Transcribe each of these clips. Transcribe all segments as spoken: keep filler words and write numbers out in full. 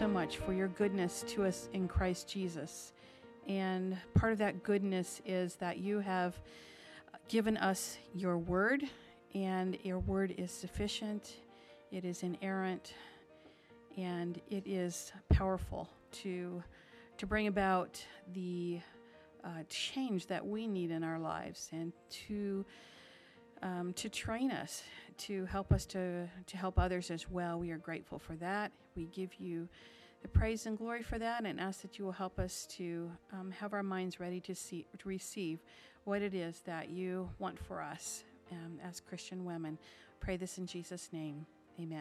so much for your goodness to us in Christ Jesus. And part of that goodness is that you have given us your word, and your word is sufficient, it is inerrant, and it is powerful to to bring about the uh, change that we need in our lives, and to um, to train us, to help us to, to help others as well. We are grateful for that. We give you the praise and glory for that, and ask that you will help us to um, have our minds ready to see to receive what it is that you want for us um, as Christian women. Pray this in Jesus' name. Amen.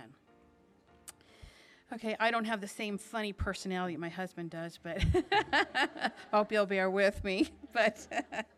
Okay, I don't have the same funny personality my husband does, but I hope you'll bear with me. But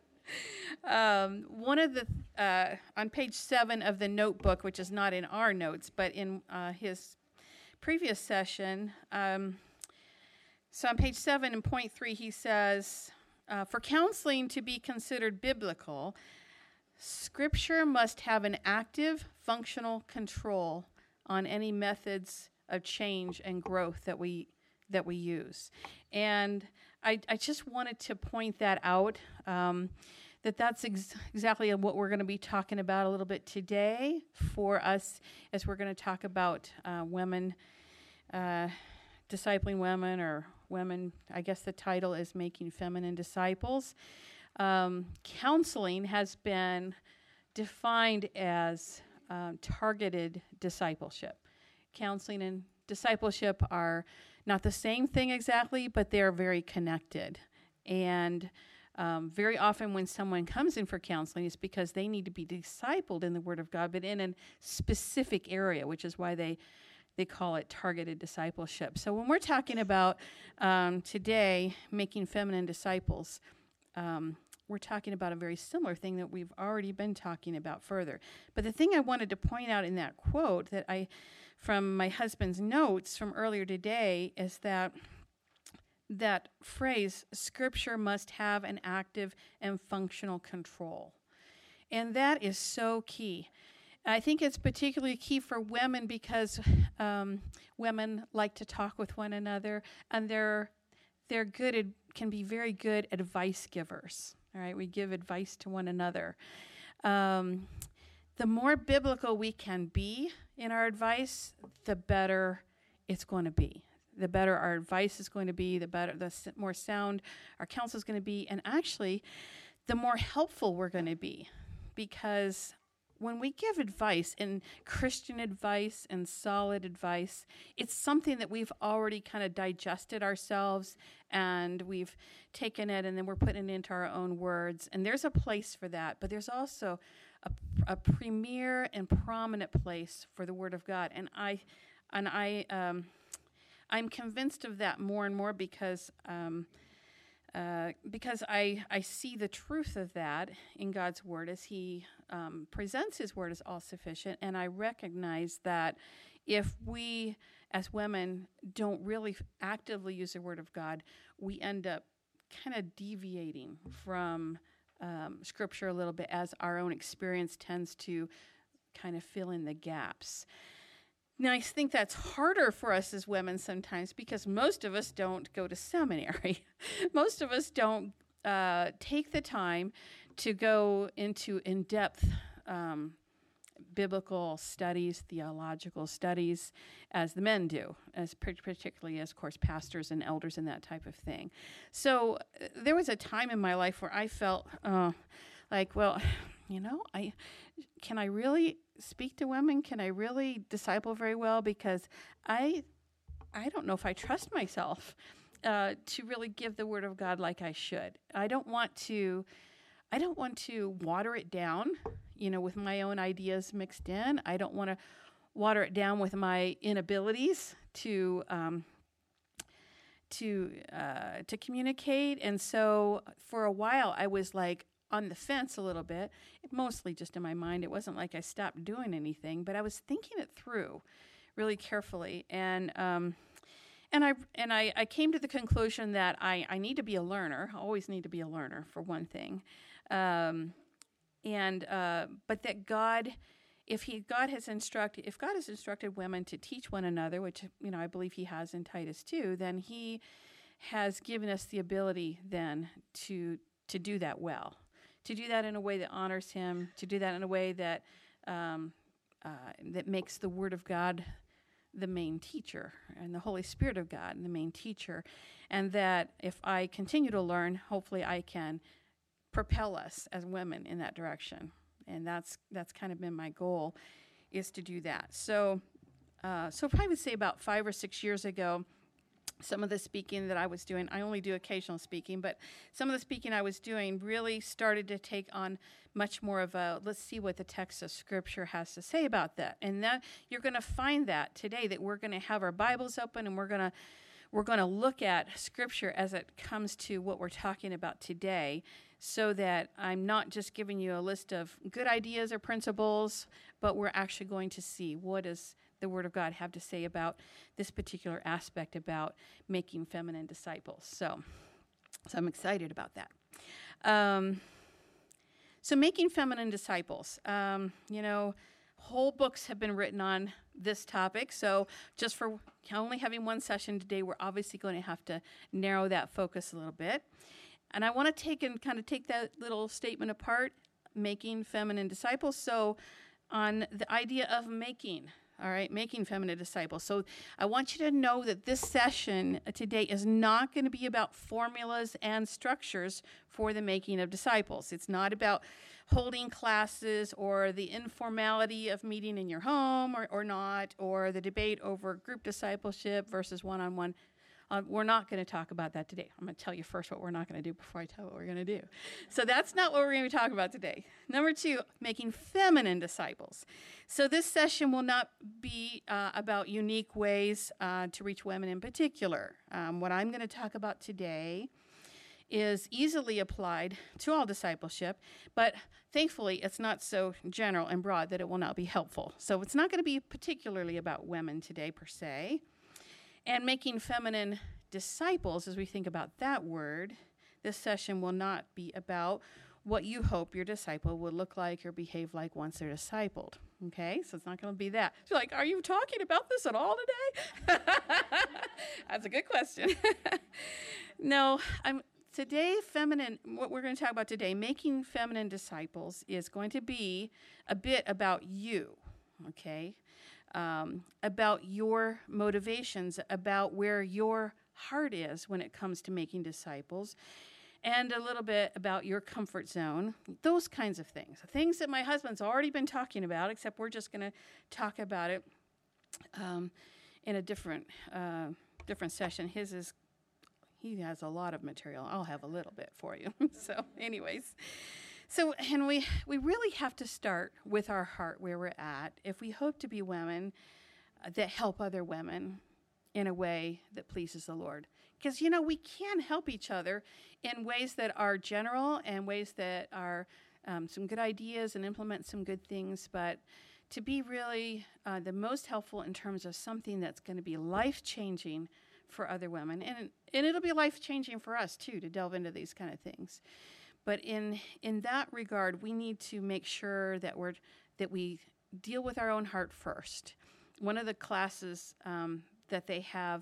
um, one of the, uh, on page seven of the notebook, which is not in our notes, but in uh, his previous session, um, so on page seven in point three, he says, uh, for counseling to be considered biblical, Scripture must have an active, functional control on any methods of change and growth that we that we use. And I, I just wanted to point that out, um, that that's ex- exactly what we're going to be talking about a little bit today for us, as we're going to talk about uh, women, uh, discipling women, or women, I guess the title is Making Feminine Disciples. Um, counseling has been defined as um, targeted discipleship. Counseling and discipleship are not the same thing exactly, but they're very connected. And um, very often when someone comes in for counseling, it's because they need to be discipled in the Word of God, but in a specific area, which is why they they call it targeted discipleship. So when we're talking about um, today making feminine disciples, um, we're talking about a very similar thing that we've already been talking about further. But the thing I wanted to point out in that quote that I, from my husband's notes from earlier today, is that that phrase, Scripture must have an active and functional control. And that is so key. I think it's particularly key for women because um, women like to talk with one another, and they're they're good at, can be very good advice givers. All right, we give advice to one another. Um, the more biblical we can be in our advice, the better it's going to be. The better our advice is going to be, the better, the more sound our counsel is going to be, and actually, the more helpful we're going to be, because when we give advice, and Christian advice and solid advice, it's something that we've already kind of digested ourselves, and we've taken it, and then we're putting it into our own words. And there's a place for that, but there's also a, a premier and prominent place for the Word of God. And I, and I, um, I'm convinced of that more and more because. Um, Uh, because I, I see the truth of that in God's Word as He um, presents His Word as all-sufficient, and I recognize that if we, as women, don't really actively use the Word of God, we end up kind of deviating from um, Scripture a little bit, as our own experience tends to kind of fill in the gaps. Now, I think that's harder for us as women sometimes because most of us don't go to seminary. Most of us don't uh, take the time to go into in-depth um, biblical studies, theological studies, as the men do, as particularly as, of course, pastors and elders and that type of thing. So uh, there was a time in my life where I felt uh, like, well, you know, I can I really speak to women? Can I really disciple very well? Because I I don't know if I trust myself uh, to really give the Word of God like I should. I don't want to I don't want to water it down, you know, with my own ideas mixed in. I don't want to water it down with my inabilities to um, to uh, to communicate. And so for a while, I was like on the fence a little bit, mostly just in my mind. It wasn't like I stopped doing anything, but I was thinking it through really carefully. And um, and I and I, I came to the conclusion that I, I need to be a learner. I always need to be a learner, for one thing. Um, and uh, but that God if he God has instructed if God has instructed women to teach one another, which you know I believe he has in Titus two, then he has given us the ability then to to do that well, to do that in a way that honors him, to do that in a way that um, uh, that makes the Word of God the main teacher, and the Holy Spirit of God the main teacher, and that if I continue to learn, hopefully I can propel us as women in that direction. And that's that's kind of been my goal, is to do that. So, uh, so I would say about five or six years ago, some of the speaking that I was doing, I only do occasional speaking, but some of the speaking I was doing really started to take on much more of a, let's see what the text of Scripture has to say about that. And that you're going to find that today, that we're going to have our Bibles open and we're going to we're going to look at Scripture as it comes to what we're talking about today, so that I'm not just giving you a list of good ideas or principles, but we're actually going to see what does the Word of God have to say about this particular aspect about making feminine disciples. So, so I'm excited about that. Um, so making feminine disciples, um, you know, whole books have been written on this topic. So just for only having one session today, we're obviously going to have to narrow that focus a little bit. And I want to take and kind of take that little statement apart, making feminine disciples. So on the idea of making, all right, making feminine disciples. So I want you to know that this session today is not going to be about formulas and structures for the making of disciples. It's not about holding classes or the informality of meeting in your home or, or not, or the debate over group discipleship versus one-on-one. Uh, we're not going to talk about that today. I'm going to tell you first what we're not going to do before I tell you what we're going to do. So that's not what we're going to be talking about today. Number two, making feminine disciples. So this session will not be uh, about unique ways uh, to reach women in particular. Um, what I'm going to talk about today is easily applied to all discipleship, but thankfully it's not so general and broad that it will not be helpful. So it's not going to be particularly about women today per se. And making feminine disciples, as we think about that word, this session will not be about what you hope your disciple will look like or behave like once they're discipled. Okay? So it's not going to be that. You're like, are you talking about this at all today? That's a good question. No, I'm today feminine, what we're going to talk about today, making feminine disciples, is going to be a bit about you. Okay? Um, about your motivations, about where your heart is when it comes to making disciples, and a little bit about your comfort zone, those kinds of things. Things that my husband's already been talking about, except we're just going to talk about it um, in a different uh, different session. His is, he has a lot of material. I'll have a little bit for you. So anyways. So, and we, we really have to start with our heart where we're at if we hope to be women uh, that help other women in a way that pleases the Lord. Because, you know, we can help each other in ways that are general and ways that are um, some good ideas and implement some good things, but to be really uh, the most helpful in terms of something that's going to be life-changing for other women. And, and it'll be life-changing for us, too, to delve into these kind of things. But in in that regard, we need to make sure that we're that we deal with our own heart first. One of the classes um, that they have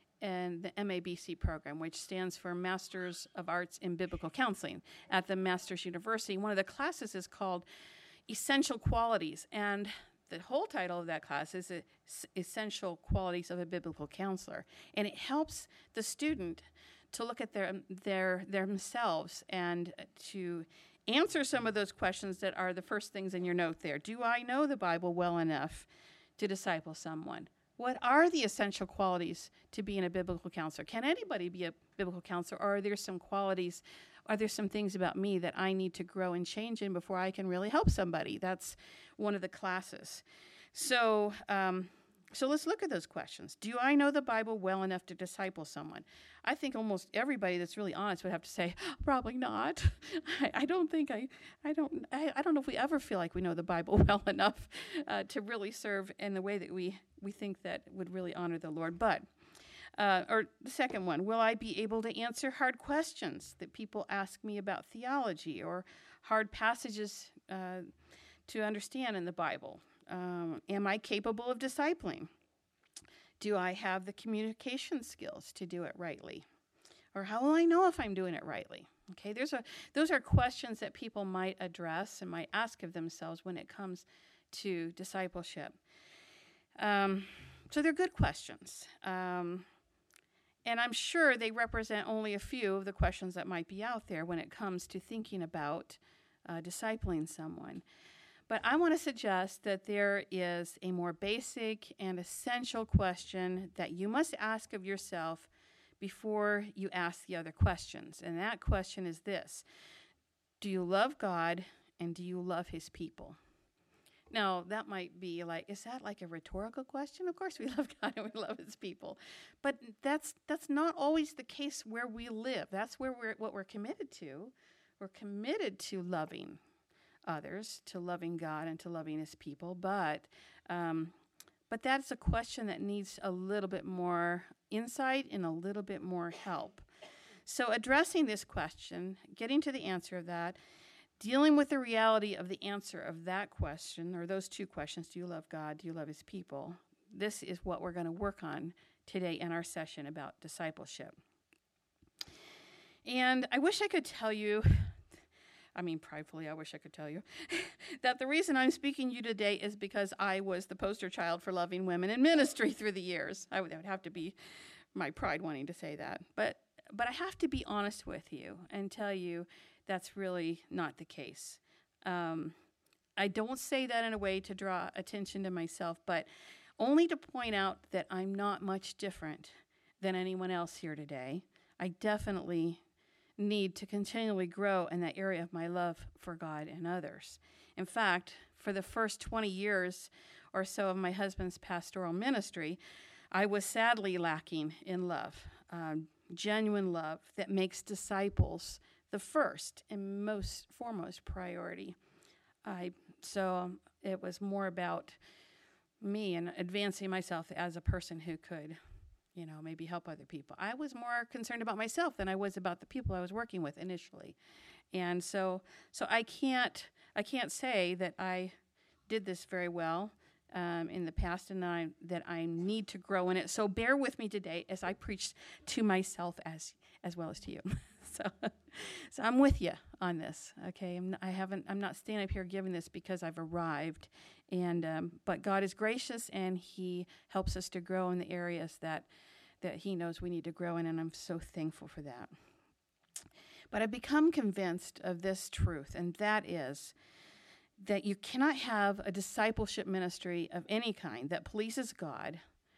in the M A B C program, which stands for Masters of Arts in Biblical Counseling at the Masters University, one of the classes is called Essential Qualities, and the whole title of that class is Essential Qualities of a Biblical Counselor, and it helps the student to look at their their themselves and to answer some of those questions that are the first things in your note there. Do I know the Bible well enough to disciple someone? What are the essential qualities to being a biblical counselor? Can anybody be a biblical counselor, or are there some qualities, are there some things about me that I need to grow and change in before I can really help somebody? That's one of the classes. So, um, So let's look at those questions. Do I know the Bible well enough to disciple someone? I think almost everybody that's really honest would have to say, probably not. I, I don't think I, I don't, I, I don't know if we ever feel like we know the Bible well enough uh, to really serve in the way that we, we think that would really honor the Lord. But, uh, or the second one, will I be able to answer hard questions that people ask me about theology or hard passages uh, to understand in the Bible? Um, am I capable of discipling? Do I have the communication skills to do it rightly? Or how will I know if I'm doing it rightly? Okay, there's a, those are questions that people might address and might ask of themselves when it comes to discipleship. Um, so they're good questions. Um, and I'm sure they represent only a few of the questions that might be out there when it comes to thinking about uh, discipling someone. But I want to suggest that there is a more basic and essential question that you must ask of yourself before you ask the other questions. And that question is this: do you love God and do you love his people? Now, that might be like, is that like a rhetorical question? Of course we love God and we love his people. But that's that's not always the case where we live. That's where we're what we're committed to. We're committed to loving others, to loving God and to loving his people. But um, but that's a question that needs a little bit more insight and a little bit more help. So addressing this question, getting to the answer of that, dealing with the reality of the answer of that question, or those two questions, do you love God, do you love his people? This is what we're going to work on today in our session about discipleship. And I wish I could tell you, I mean, pridefully, I wish I could tell you, that the reason I'm speaking to you today is because I was the poster child for loving women in ministry through the years. I would, that would have to be my pride wanting to say that. But but I have to be honest with you and tell you that's really not the case. Um, I don't say that in a way to draw attention to myself, but only to point out that I'm not much different than anyone else here today. I definitely need to continually grow in that area of my love for God and others. In fact, for the first twenty years or so of my husband's pastoral ministry, I was sadly lacking in love, um, genuine love that makes disciples the first and most foremost priority. I so it was more about me and advancing myself as a person who could, you know, maybe help other people. I was more concerned about myself than I was about the people I was working with initially. And so so I can't I can't say that I did this very well um, in the past and I, that I need to grow in it. So bear with me today as I preach to myself as as well as to you. so so I'm with you on this. Okay, I'm, I haven't I'm not standing up here giving this because I've arrived. And um, but God is gracious, and he helps us to grow in the areas that that he knows we need to grow in, and I'm so thankful for that. But I've become convinced of this truth, and that is that you cannot have a discipleship ministry of any kind that pleases God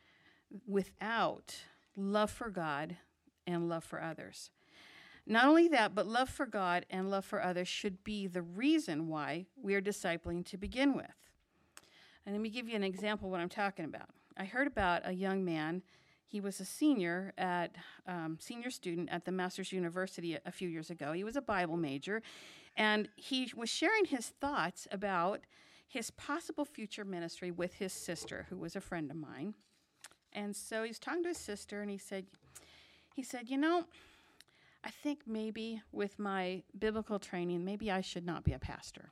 without love for God and love for others. Not only that, but love for God and love for others should be the reason why we are discipling to begin with. And let me give you an example of what I'm talking about. I heard about a young man. He was a senior at um, senior student at the Masters University a, a few years ago. He was a Bible major, and he was sharing his thoughts about his possible future ministry with his sister, who was a friend of mine. And so he was talking to his sister, and he said, he said, you know, I think maybe with my biblical training, maybe I should not be a pastor.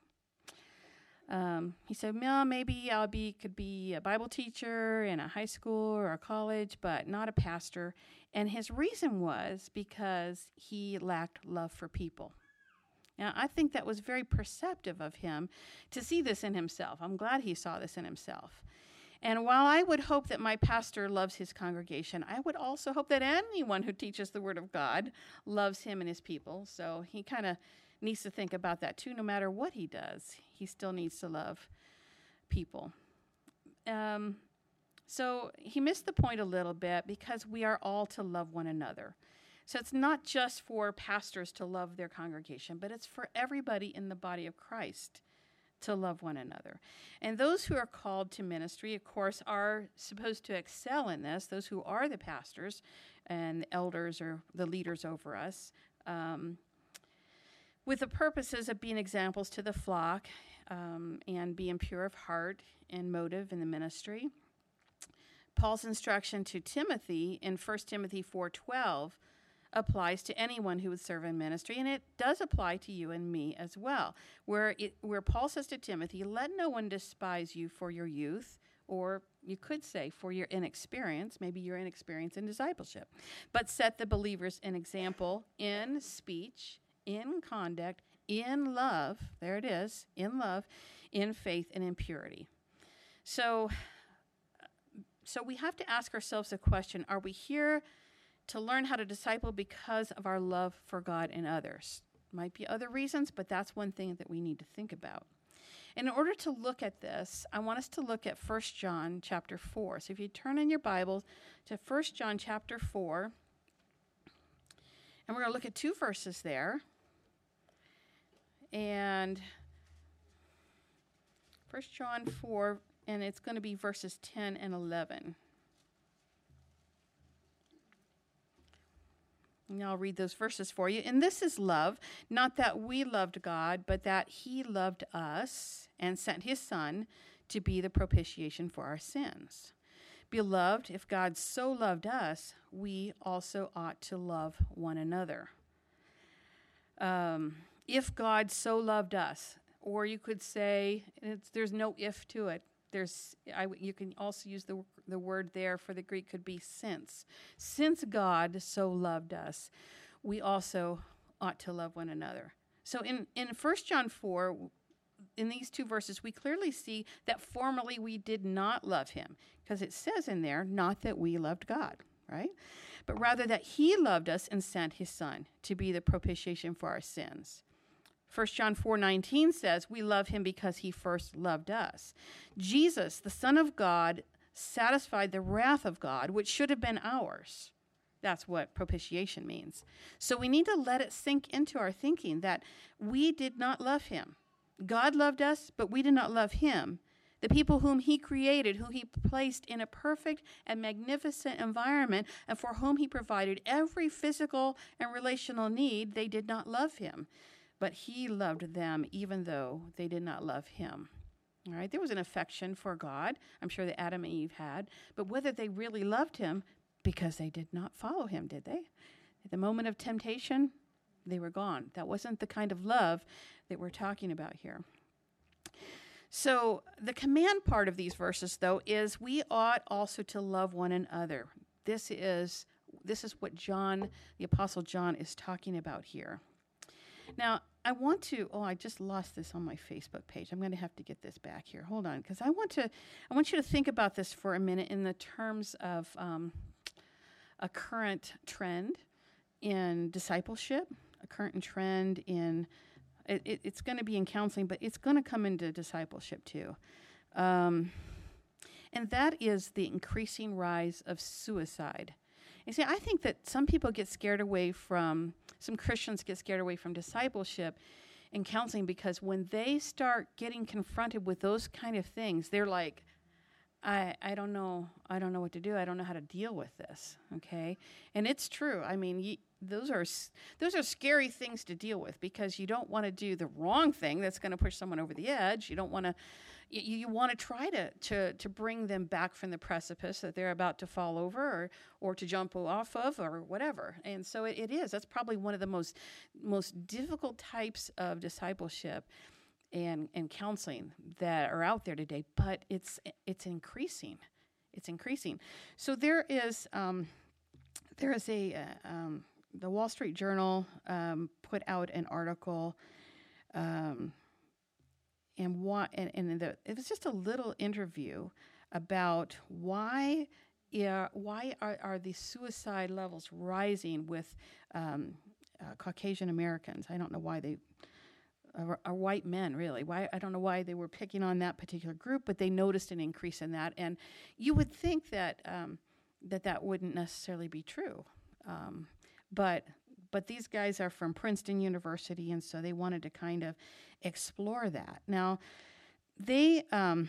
Um, he said, well, maybe I'll be could be a Bible teacher in a high school or a college, but not a pastor. And his reason was because he lacked love for people. Now, I think that was very perceptive of him to see this in himself. I'm glad he saw this in himself. And while I would hope that my pastor loves his congregation, I would also hope that anyone who teaches the Word of God loves him and his people. So he kind of needs to think about that too. No matter what he does, he still needs to love people. Um, so he missed the point a little bit because we are all to love one another. So it's not just for pastors to love their congregation, but it's for everybody in the body of Christ to love one another. And those who are called to ministry, of course, are supposed to excel in this. Those who are the pastors and the elders or the leaders over us, um, with the purposes of being examples to the flock um, and being pure of heart and motive in the ministry. Paul's instruction to Timothy in First Timothy four twelve applies to anyone who would serve in ministry, and it does apply to you and me as well, where it, where Paul says to Timothy, let no one despise you for your youth, or you could say for your inexperience, maybe your inexperience in discipleship, but set the believers an example in speech, in conduct, in love, there it is, in love, in faith, and in purity. So, so we have to ask ourselves the question, are we here to learn how to disciple because of our love for God and others? Might be other reasons, but that's one thing that we need to think about. And in order to look at this, I want us to look at First John chapter four. So if you turn in your Bible to First John chapter four, and we're going to look at two verses there. And First John four, and it's going to be verses ten and eleven. And I'll read those verses for you. And this is love, not that we loved God, but that he loved us and sent his Son to be the propitiation for our sins. Beloved, if God so loved us, we also ought to love one another. Um, if God so loved us, or you could say, it's, there's no if to it. There's, I, you can also use the the word there for the Greek could be since. Since God so loved us, we also ought to love one another. So in, in First John four, in these two verses, we clearly see that formerly we did not love him, because it says in there, not that we loved God, right? But rather that he loved us and sent his Son to be the propitiation for our sins. First John four nineteen says, we love him because he first loved us. Jesus, the Son of God, satisfied the wrath of God, which should have been ours. That's what propitiation means. So we need to let it sink into our thinking that we did not love him. God loved us, but we did not love him. The people whom he created, who he placed in a perfect and magnificent environment, and for whom he provided every physical and relational need, they did not love him. But he loved them even though they did not love him. All right, there was an affection for God, I'm sure that Adam and Eve had, but whether they really loved him, because they did not follow him, did they? At the moment of temptation, they were gone. That wasn't the kind of love that we're talking about here. So the command part of these verses, though, is we ought also to love one another. This is, this is what John, the Apostle John, is talking about here. Now, I want to, oh, I just lost this on my Facebook page. I'm going to have to get this back here. Hold on, because I want to, I want you to think about this for a minute in the terms of um, a current trend in discipleship, a current trend in, it, it, it's going to be in counseling, but it's going to come into discipleship too. Um, and that is the increasing rise of suicide. You see, I think that some people get scared away from, some Christians get scared away from discipleship and counseling because when they start getting confronted with those kind of things, they're like, I I don't know, I don't know what to do. I don't know how to deal with this, okay? And it's true. I mean, you, those are those are scary things to deal with because you don't want to do the wrong thing that's going to push someone over the edge. You don't want to, you, you want to try to, to to bring them back from the precipice that they're about to fall over or, or to jump off of or whatever. And so it, it is. That's probably one of the most most difficult types of discipleship and and counseling that are out there today. But it's it's increasing. It's increasing. So there is um, there is a uh, um, the Wall Street Journal um, put out an article, um, and why, and, and the, it was just a little interview about why, yeah, why are, are the suicide levels rising with um, uh, Caucasian Americans? I don't know why they are, are white men, really. Why I don't know why they were picking on that particular group, but they noticed an increase in that, and you would think that um, that that wouldn't necessarily be true. Um, But but these guys are from Princeton University, and so they wanted to kind of explore that. Now, they um,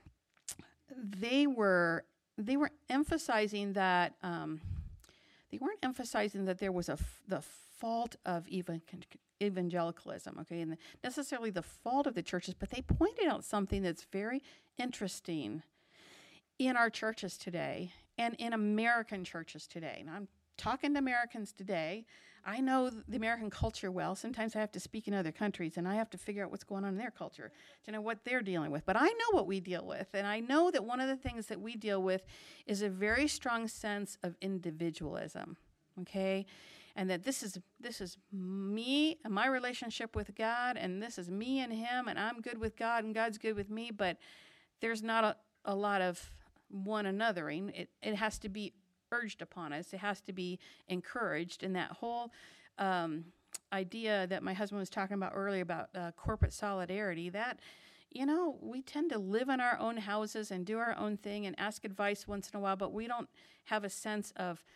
they were they were emphasizing that um, they weren't emphasizing that there was a f- the fault of even evangelicalism, okay, and necessarily the fault of the churches, but they pointed out something that's very interesting in our churches today and in American churches today. Now, I'm talking to Americans today, I know the American culture well. Sometimes I have to speak in other countries, and I have to figure out what's going on in their culture to know what they're dealing with. But I know what we deal with, and I know that one of the things that we deal with is a very strong sense of individualism, okay? And that this is this is me and my relationship with God, and this is me and him, and I'm good with God, and God's good with me, but there's not a, a lot of one anothering. It, it has to be urged upon us. It has to be encouraged. And that whole um, idea that my husband was talking about earlier about uh, corporate solidarity, that, you know, we tend to live in our own houses and do our own thing and ask advice once in a while, but we don't have a sense of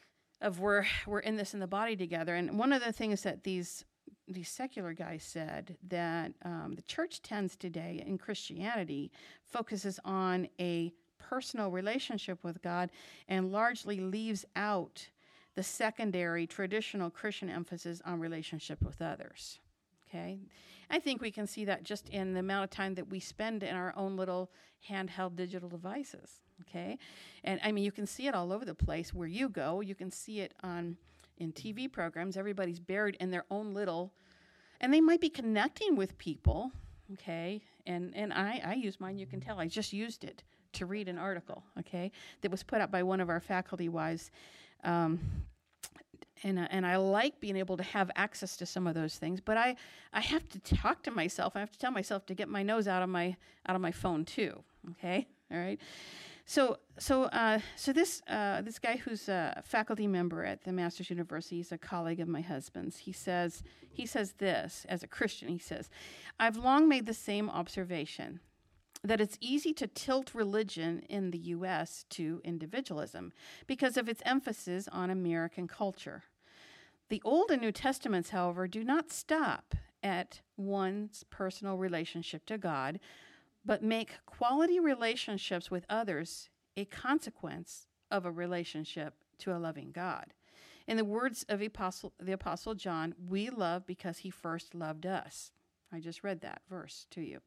of we're we're in this in the body together. And one of the things that these these secular guys said, that um, the church tends today in Christianity focuses on a personal relationship with God and largely leaves out the secondary traditional Christian emphasis on relationship with others. Okay? I think we can see that just in the amount of time that we spend in our own little handheld digital devices. Okay? And I mean, you can see it all over the place where you go. You can see it on in T V programs. Everybody's buried in their own little, and they might be connecting with people. Okay? And and I, I use mine, you can tell. I just used it to read an article, okay, that was put up by one of our faculty wives. Um, and, uh, and I like being able to have access to some of those things, but I, I have to talk to myself. I have to tell myself to get my nose out of my out of my phone too, okay? All right? So so uh, so this uh, this guy who's a faculty member at the Masters University, he's a colleague of my husband's. He says he says this as a Christian. He says, "I've long made the same observation, that it's easy to tilt religion in the U S to individualism because of its emphasis on American culture. The Old and New Testaments, however, do not stop at one's personal relationship to God, but make quality relationships with others a consequence of a relationship to a loving God. In the words of the Apostle, the Apostle John, we love because he first loved us." I just read that verse to you.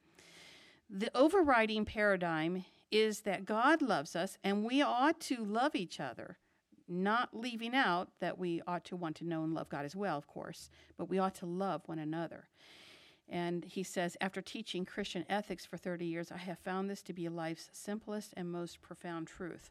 The overriding paradigm is that God loves us and we ought to love each other, not leaving out that we ought to want to know and love God as well, of course, but we ought to love one another. And he says, after teaching Christian ethics for thirty years, I have found this to be life's simplest and most profound truth.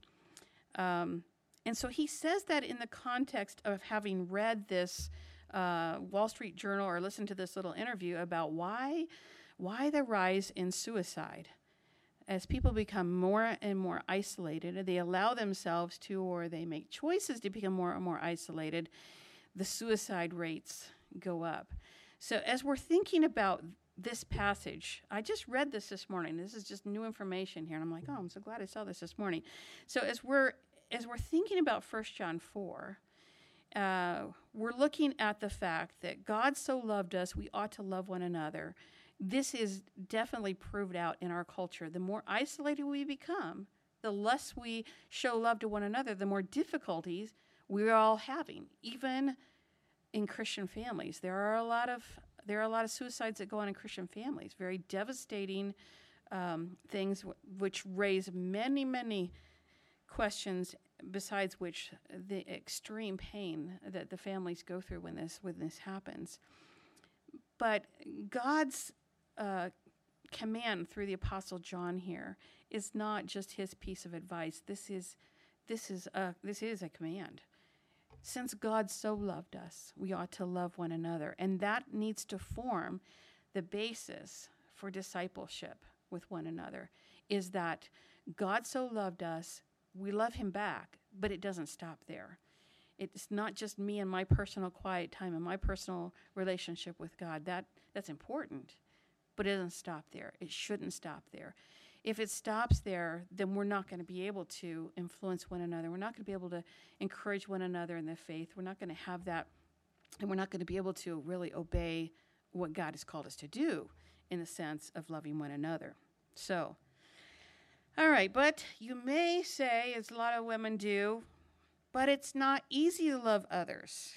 Um, and so he says that in the context of having read this uh, Wall Street Journal or listened to this little interview about why Why the rise in suicide? As people become more and more isolated, they allow themselves to, or they make choices to become more and more isolated, the suicide rates go up. So as we're thinking about this passage, I just read this this morning. This is just new information here, and I'm like, oh, I'm so glad I saw this this morning. So as we're as we're thinking about First John four, uh, we're looking at the fact that God so loved us, we ought to love one another. This is definitely proved out in our culture. The more isolated we become, the less we show love to one another, the more difficulties we're all having, even in Christian families. There are a lot of there are a lot of suicides that go on in Christian families, very devastating um, things w- which raise many, many questions, besides which the extreme pain that the families go through when this when this happens. But God's uh, command through the Apostle John here is not just his piece of advice. This is this is a this is a command. Since God so loved us, we ought to love one another, and that needs to form the basis for discipleship with one another. Is that God so loved us, we love him back, but it doesn't stop there. It's not just me and my personal quiet time and my personal relationship with God. That that's important, but it doesn't stop there. It shouldn't stop there. If it stops there, then we're not going to be able to influence one another. We're not going to be able to encourage one another in the faith. We're not going to have that, and we're not going to be able to really obey what God has called us to do in the sense of loving one another. So, all right, but you may say, as a lot of women do, but it's not easy to love others.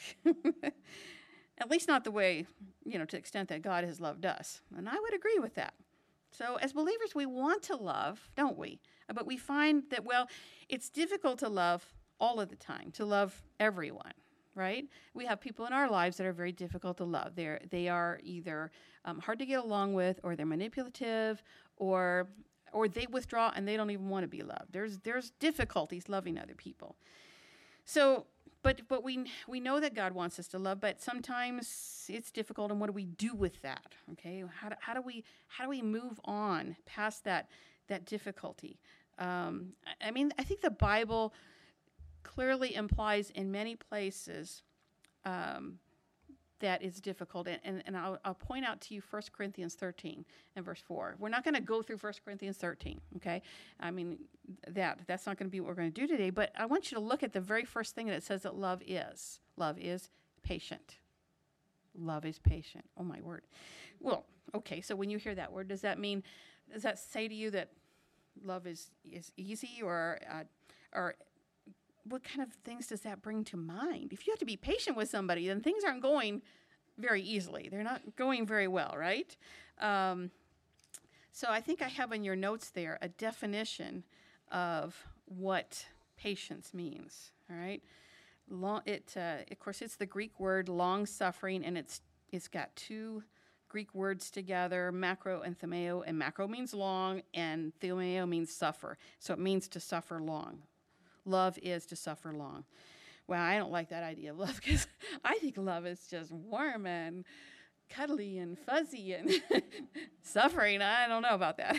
At least not the way, you know, to the extent that God has loved us. And I would agree with that. So as believers, we want to love, don't we? But we find that, well, it's difficult to love all of the time, to love everyone, right? We have people in our lives that are very difficult to love. They're, they are either um, hard to get along with, or they're manipulative, or or they withdraw and they don't even want to be loved. There's there's difficulties loving other people. So, but but we we know that God wants us to love, but sometimes it's difficult. And what do we do with that? Okay, how do, how do we how do we move on past that that difficulty? Um, I, I mean, I think the Bible clearly implies in many places um, that it's difficult. And, and, and I'll, I'll point out to you First Corinthians thirteen and verse four. We're not going to go through First Corinthians thirteen, okay? I mean, that that's not going to be what we're going to do today. But I want you to look at the very first thing that it says that love is. Love is patient. Love is patient. Oh, my word. Well, okay, so when you hear that word, does that mean, does that say to you that love is, is easy, or uh, or what kind of things does that bring to mind? If you have to be patient with somebody, then things aren't going very easily. They're not going very well, right? Um, so I think I have in your notes there a definition of what patience means, all right? Long, it, uh, of course, it's the Greek word long-suffering, and it's it's got two Greek words together, macro and themeo, and macro means long, and themeo means suffer. So it means to suffer long. Love is to suffer long. Well, I don't like that idea of love, because I think love is just warm and cuddly and fuzzy, and suffering, I don't know about that.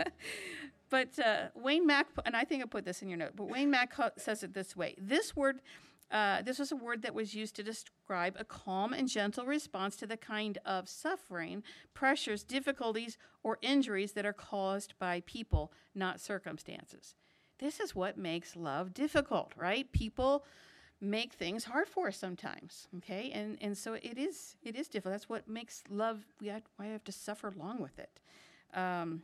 But uh, Wayne Mack, and I think I put this in your note, but Wayne Mack says it this way. This word, uh, this was a word that was used to describe a calm and gentle response to the kind of suffering, pressures, difficulties, or injuries that are caused by people, not circumstances. This is what makes love difficult, right? People make things hard for us sometimes, okay? And and so it is it is difficult. That's what makes love, we have, why we have to suffer along with it. Um,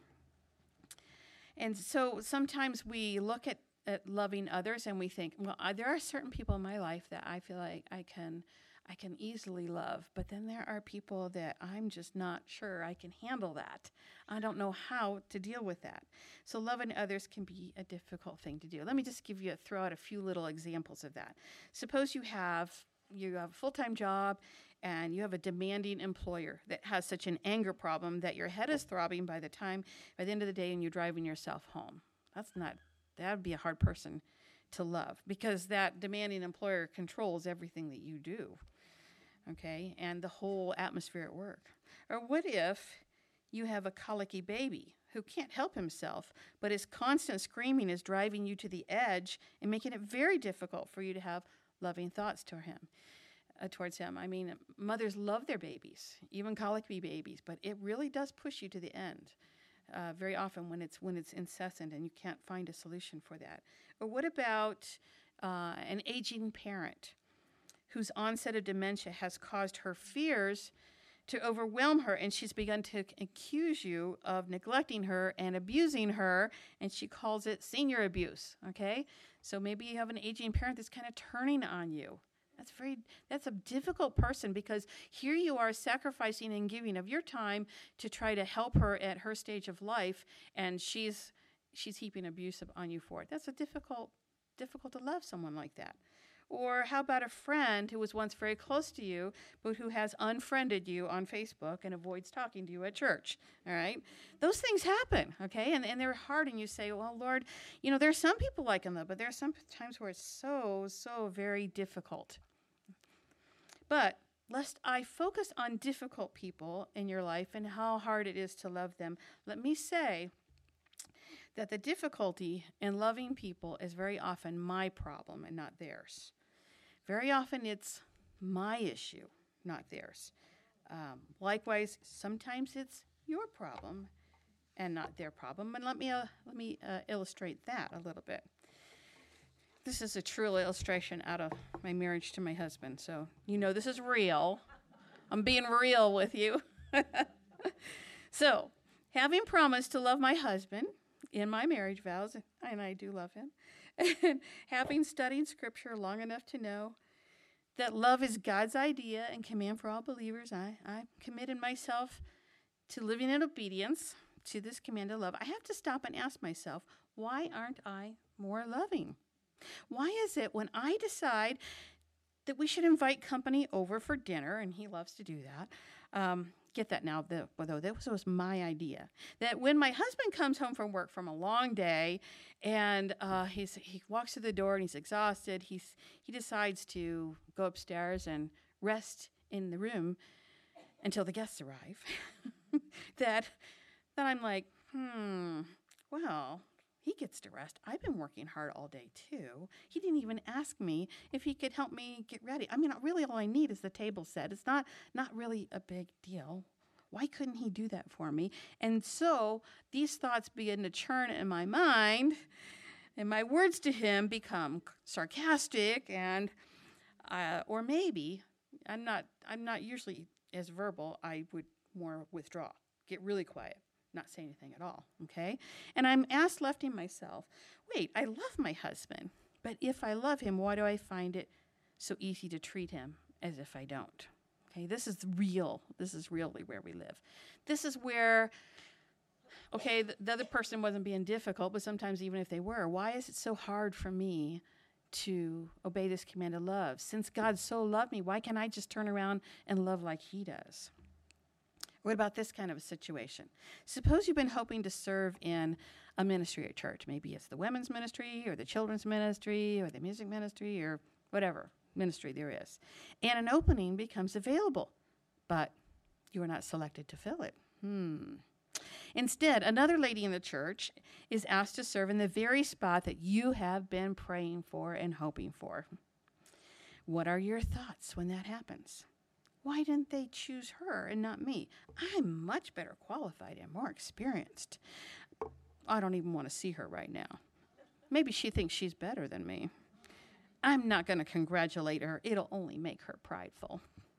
and so sometimes we look at, at loving others and we think, well, I, there are certain people in my life that I feel like I can I can easily love, but then there are people that I'm just not sure I can handle that. I don't know how to deal with that. So loving others can be a difficult thing to do. Let me just give you, a, throw out a few little examples of that. Suppose you have, you have a full-time job and you have a demanding employer that has such an anger problem that your head is throbbing by the time, by the end of the day, and you're driving yourself home. That's not, that would be a hard person to love, because that demanding employer controls everything that you do. Okay, and the whole atmosphere at work. Or what if you have a colicky baby who can't help himself, but his constant screaming is driving you to the edge and making it very difficult for you to have loving thoughts toward him, uh, towards him. I mean, mothers love their babies, even colicky babies, but it really does push you to the end. Uh, very often when it's when it's incessant and you can't find a solution for that. Or what about uh, an aging parent whose onset of dementia has caused her fears to overwhelm her, and she's begun to accuse you of neglecting her and abusing her, and she calls it senior abuse, okay? So maybe you have an aging parent that's kind of turning on you. That's very, that's a difficult person, because here you are sacrificing and giving of your time to try to help her at her stage of life, and she's she's heaping abuse on you for it. That's a difficult, difficult to love someone like that. Or how about a friend who was once very close to you, but who has unfriended you on Facebook and avoids talking to you at church, all right? Those things happen, okay? And, and they're hard, and you say, well, Lord, you know, there are some people like him, but there are some times where it's so, so very difficult. But lest I focus on difficult people in your life and how hard it is to love them, let me say that the difficulty in loving people is very often my problem and not theirs. Very often it's my issue, not theirs. Um, likewise, sometimes it's your problem and not their problem. And let me uh, let me uh, illustrate that a little bit. This is a true illustration out of my marriage to my husband. So you know this is real. I'm being real with you. So, having promised to love my husband in my marriage vows, and I do love him, and having studied Scripture long enough to know that love is God's idea and command for all believers, I, I committed myself to living in obedience to this command of love. I have to stop and ask myself, why aren't I more loving? Why is it when I decide that we should invite company over for dinner, and he loves to do that, um, get that now, the, although this was my idea, that when my husband comes home from work from a long day and uh, he's, he walks through the door and he's exhausted, he's, he decides to go upstairs and rest in the room until the guests arrive, that, that I'm like, hmm, well, he gets to rest. I've been working hard all day, too. He didn't even ask me if he could help me get ready. I mean, really all I need is the table set. It's not, not really a big deal. Why couldn't he do that for me? And so these thoughts begin to churn in my mind, and my words to him become sarcastic, and uh, or maybe I'm not. I'm not usually as verbal. I would more withdraw, get really quiet, not say anything at all, okay? And I'm asked lefting myself, wait, I love my husband, but if I love him, why do I find it so easy to treat him as if I don't? Okay, this is real. This is really where we live. This is where, okay, the, the other person wasn't being difficult, but sometimes even if they were, why is it so hard for me to obey this command of love? Since God so loved me, why can't I just turn around and love like he does? What about this kind of a situation? Suppose you've been hoping to serve in a ministry at church. Maybe it's the women's ministry or the children's ministry or the music ministry or whatever ministry there is. And an opening becomes available, but you are not selected to fill it. Hmm. Instead, another lady in the church is asked to serve in the very spot that you have been praying for and hoping for. What are your thoughts when that happens? Why didn't they choose her and not me? I'm much better qualified and more experienced. I don't even want to see her right now. Maybe she thinks she's better than me. I'm not going to congratulate her. It'll only make her prideful.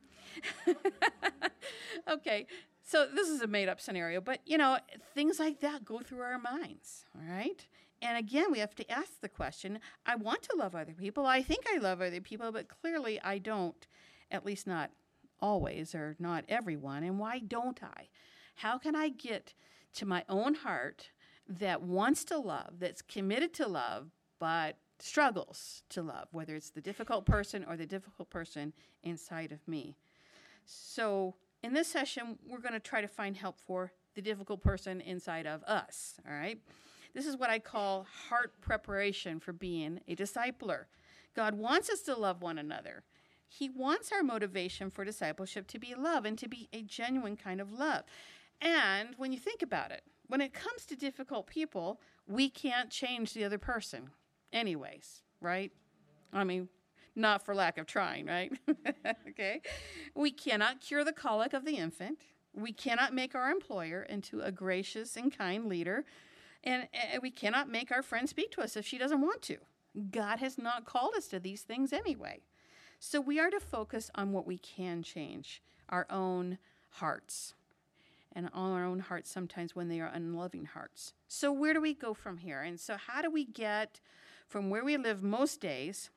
Okay, so this is a made-up scenario, but, you know, things like that go through our minds, all right? And again, we have to ask the question, I want to love other people. I think I love other people, but clearly I don't, at least not always or not everyone. And why don't I? How can I get to my own heart that wants to love, that's committed to love, but struggles to love, whether it's the difficult person or the difficult person inside of me? So in this session, we're going to try to find help for the difficult person inside of us, all right? This is what I call heart preparation for being a discipler. God wants us to love one another. He wants our motivation for discipleship to be love and to be a genuine kind of love. And when you think about it, when it comes to difficult people, we can't change the other person anyways, right? I mean, not for lack of trying, right? Okay? We cannot cure the colic of the infant. We cannot make our employer into a gracious and kind leader. And, and we cannot make our friend speak to us if she doesn't want to. God has not called us to these things anyway. So we are to focus on what we can change, our own hearts, and on our own hearts sometimes when they are unloving hearts. So where do we go from here? And so how do we get from where we live most days,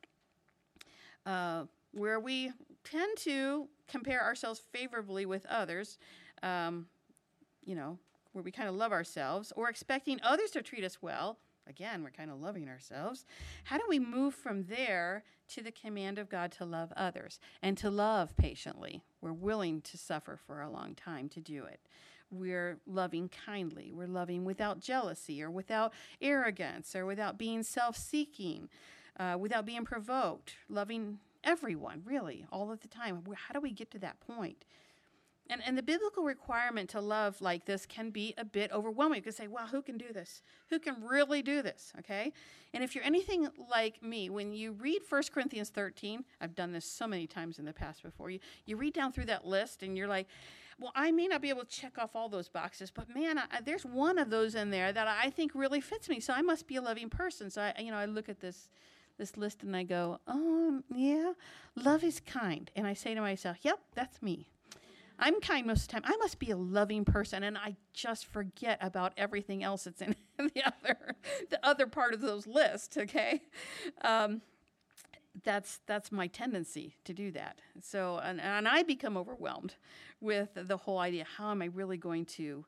uh, where we tend to compare ourselves favorably with others, um, you know, where we kind of love ourselves, or expecting others to treat us well? Again, we're kind of loving ourselves. How do we move from there to the command of God to love others and to love patiently? We're willing to suffer for a long time to do it. We're loving kindly. We're loving without jealousy or without arrogance or without being self-seeking, uh, without being provoked, loving everyone, really, all of the time. How do we get to that point? And, and the biblical requirement to love like this can be a bit overwhelming. You can say, wow, who can do this? Who can really do this, okay? And if you're anything like me, when you read First Corinthians thirteen, I've done this so many times in the past before, you, you read down through that list and you're like, well, I may not be able to check off all those boxes, but man, I, there's one of those in there that I think really fits me, so I must be a loving person. So, I, you know, I look at this this list and I go, oh, yeah, love is kind. And I say to myself, yep, that's me. I'm kind most of the time. I must be a loving person, and I just forget about everything else that's in the other, the other part of those lists. Okay, um, that's that's my tendency to do that. So, and, and I become overwhelmed with the whole idea. How am I really going to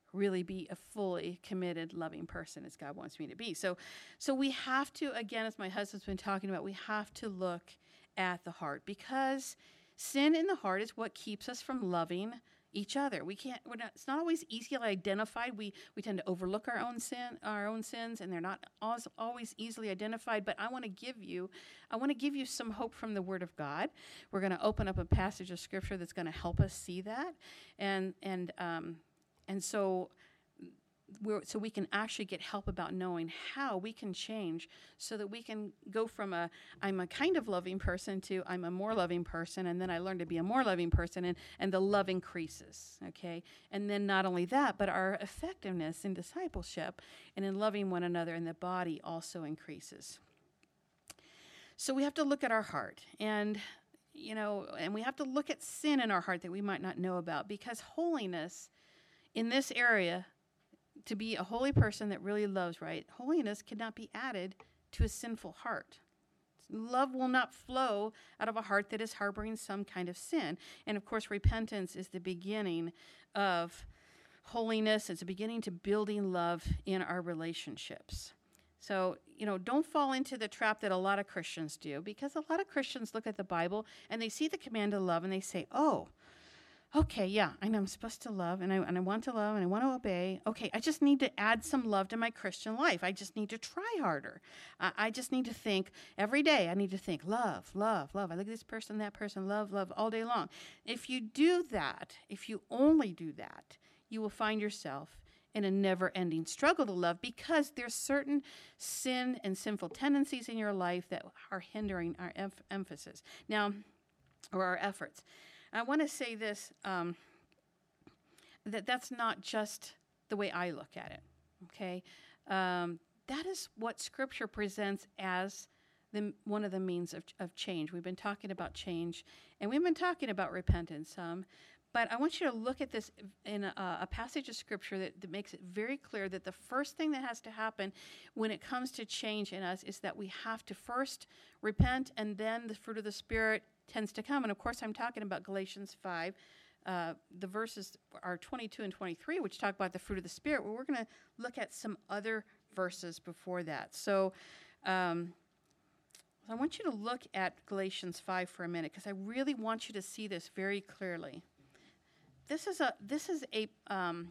really be a fully committed, loving person as God wants me to be. So, so we have to, again, as my husband's been talking about, we have to look at the heart, because sin in the heart is what keeps us from loving each other. We can't, we're not, it's not always easily identified. We, we tend to overlook our own sin, our own sins, and they're not always, always easily identified. But I want to give you, I want to give you some hope from the Word of God. We're going to open up a passage of Scripture that's going to help us see that. And, and, um, and so, We're, so we can actually get help about knowing how we can change, so that we can go from a I'm a kind of loving person to I'm a more loving person, and then I learn to be a more loving person, and, and the love increases, okay? And then not only that, but our effectiveness in discipleship and in loving one another in the body also increases. So we have to look at our heart, and you know, and we have to look at sin in our heart that we might not know about, because holiness in this area, to be a holy person that really loves right, holiness cannot be added to a sinful heart. Love will not flow out of a heart that is harboring some kind of sin. And of course, repentance is the beginning of holiness. It's the beginning to building love in our relationships. So, you know, don't fall into the trap that a lot of Christians do, because a lot of Christians look at the Bible and they see the command to love and they say, oh, okay, yeah, I know I'm supposed to love, and I and I want to love, and I want to obey. Okay, I just need to add some love to my Christian life. I just need to try harder. I, I just need to think every day. I need to think love, love, love. I look at this person, that person, love, love, all day long. If you do that, if you only do that, you will find yourself in a never-ending struggle to love, because there's certain sin and sinful tendencies in your life that are hindering our em- emphasis now, or our efforts. I want to say this, um, that that's not just the way I look at it, okay? Um, that is what Scripture presents as the, one of the means of, of change. We've been talking about change, and we've been talking about repentance, um, but I want you to look at this in a, a passage of Scripture that, that makes it very clear that the first thing that has to happen when it comes to change in us is that we have to first repent, and then the fruit of the Spirit tends to come. And of course, I'm talking about Galatians five. Uh, the verses are twenty-two and twenty-three, which talk about the fruit of the Spirit. Well, we're going to look at some other verses before that. So um, I want you to look at Galatians five for a minute, because I really want you to see this very clearly. This is a this is a um,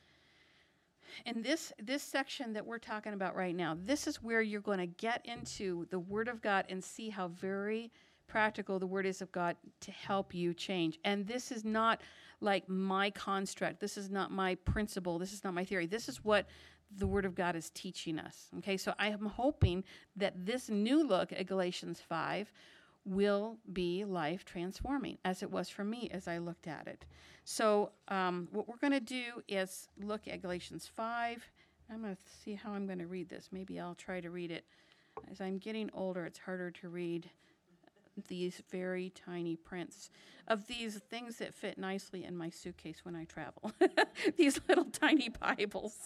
in this this section that we're talking about right now. This is where you're going to get into the Word of God and see how very practical the Word is of God to help you change. And this is not like my construct. This is not my principle. This is not my theory. This is what the Word of God is teaching us. Okay, so I am hoping that this new look at Galatians five will be life transforming, as it was for me as I looked at it. So um, what we're going to do is look at Galatians five. I'm going to see how I'm going to read this. Maybe I'll try to read it. As I'm getting older, it's harder to read these very tiny prints of these things that fit nicely in my suitcase when I travel. These little tiny Bibles.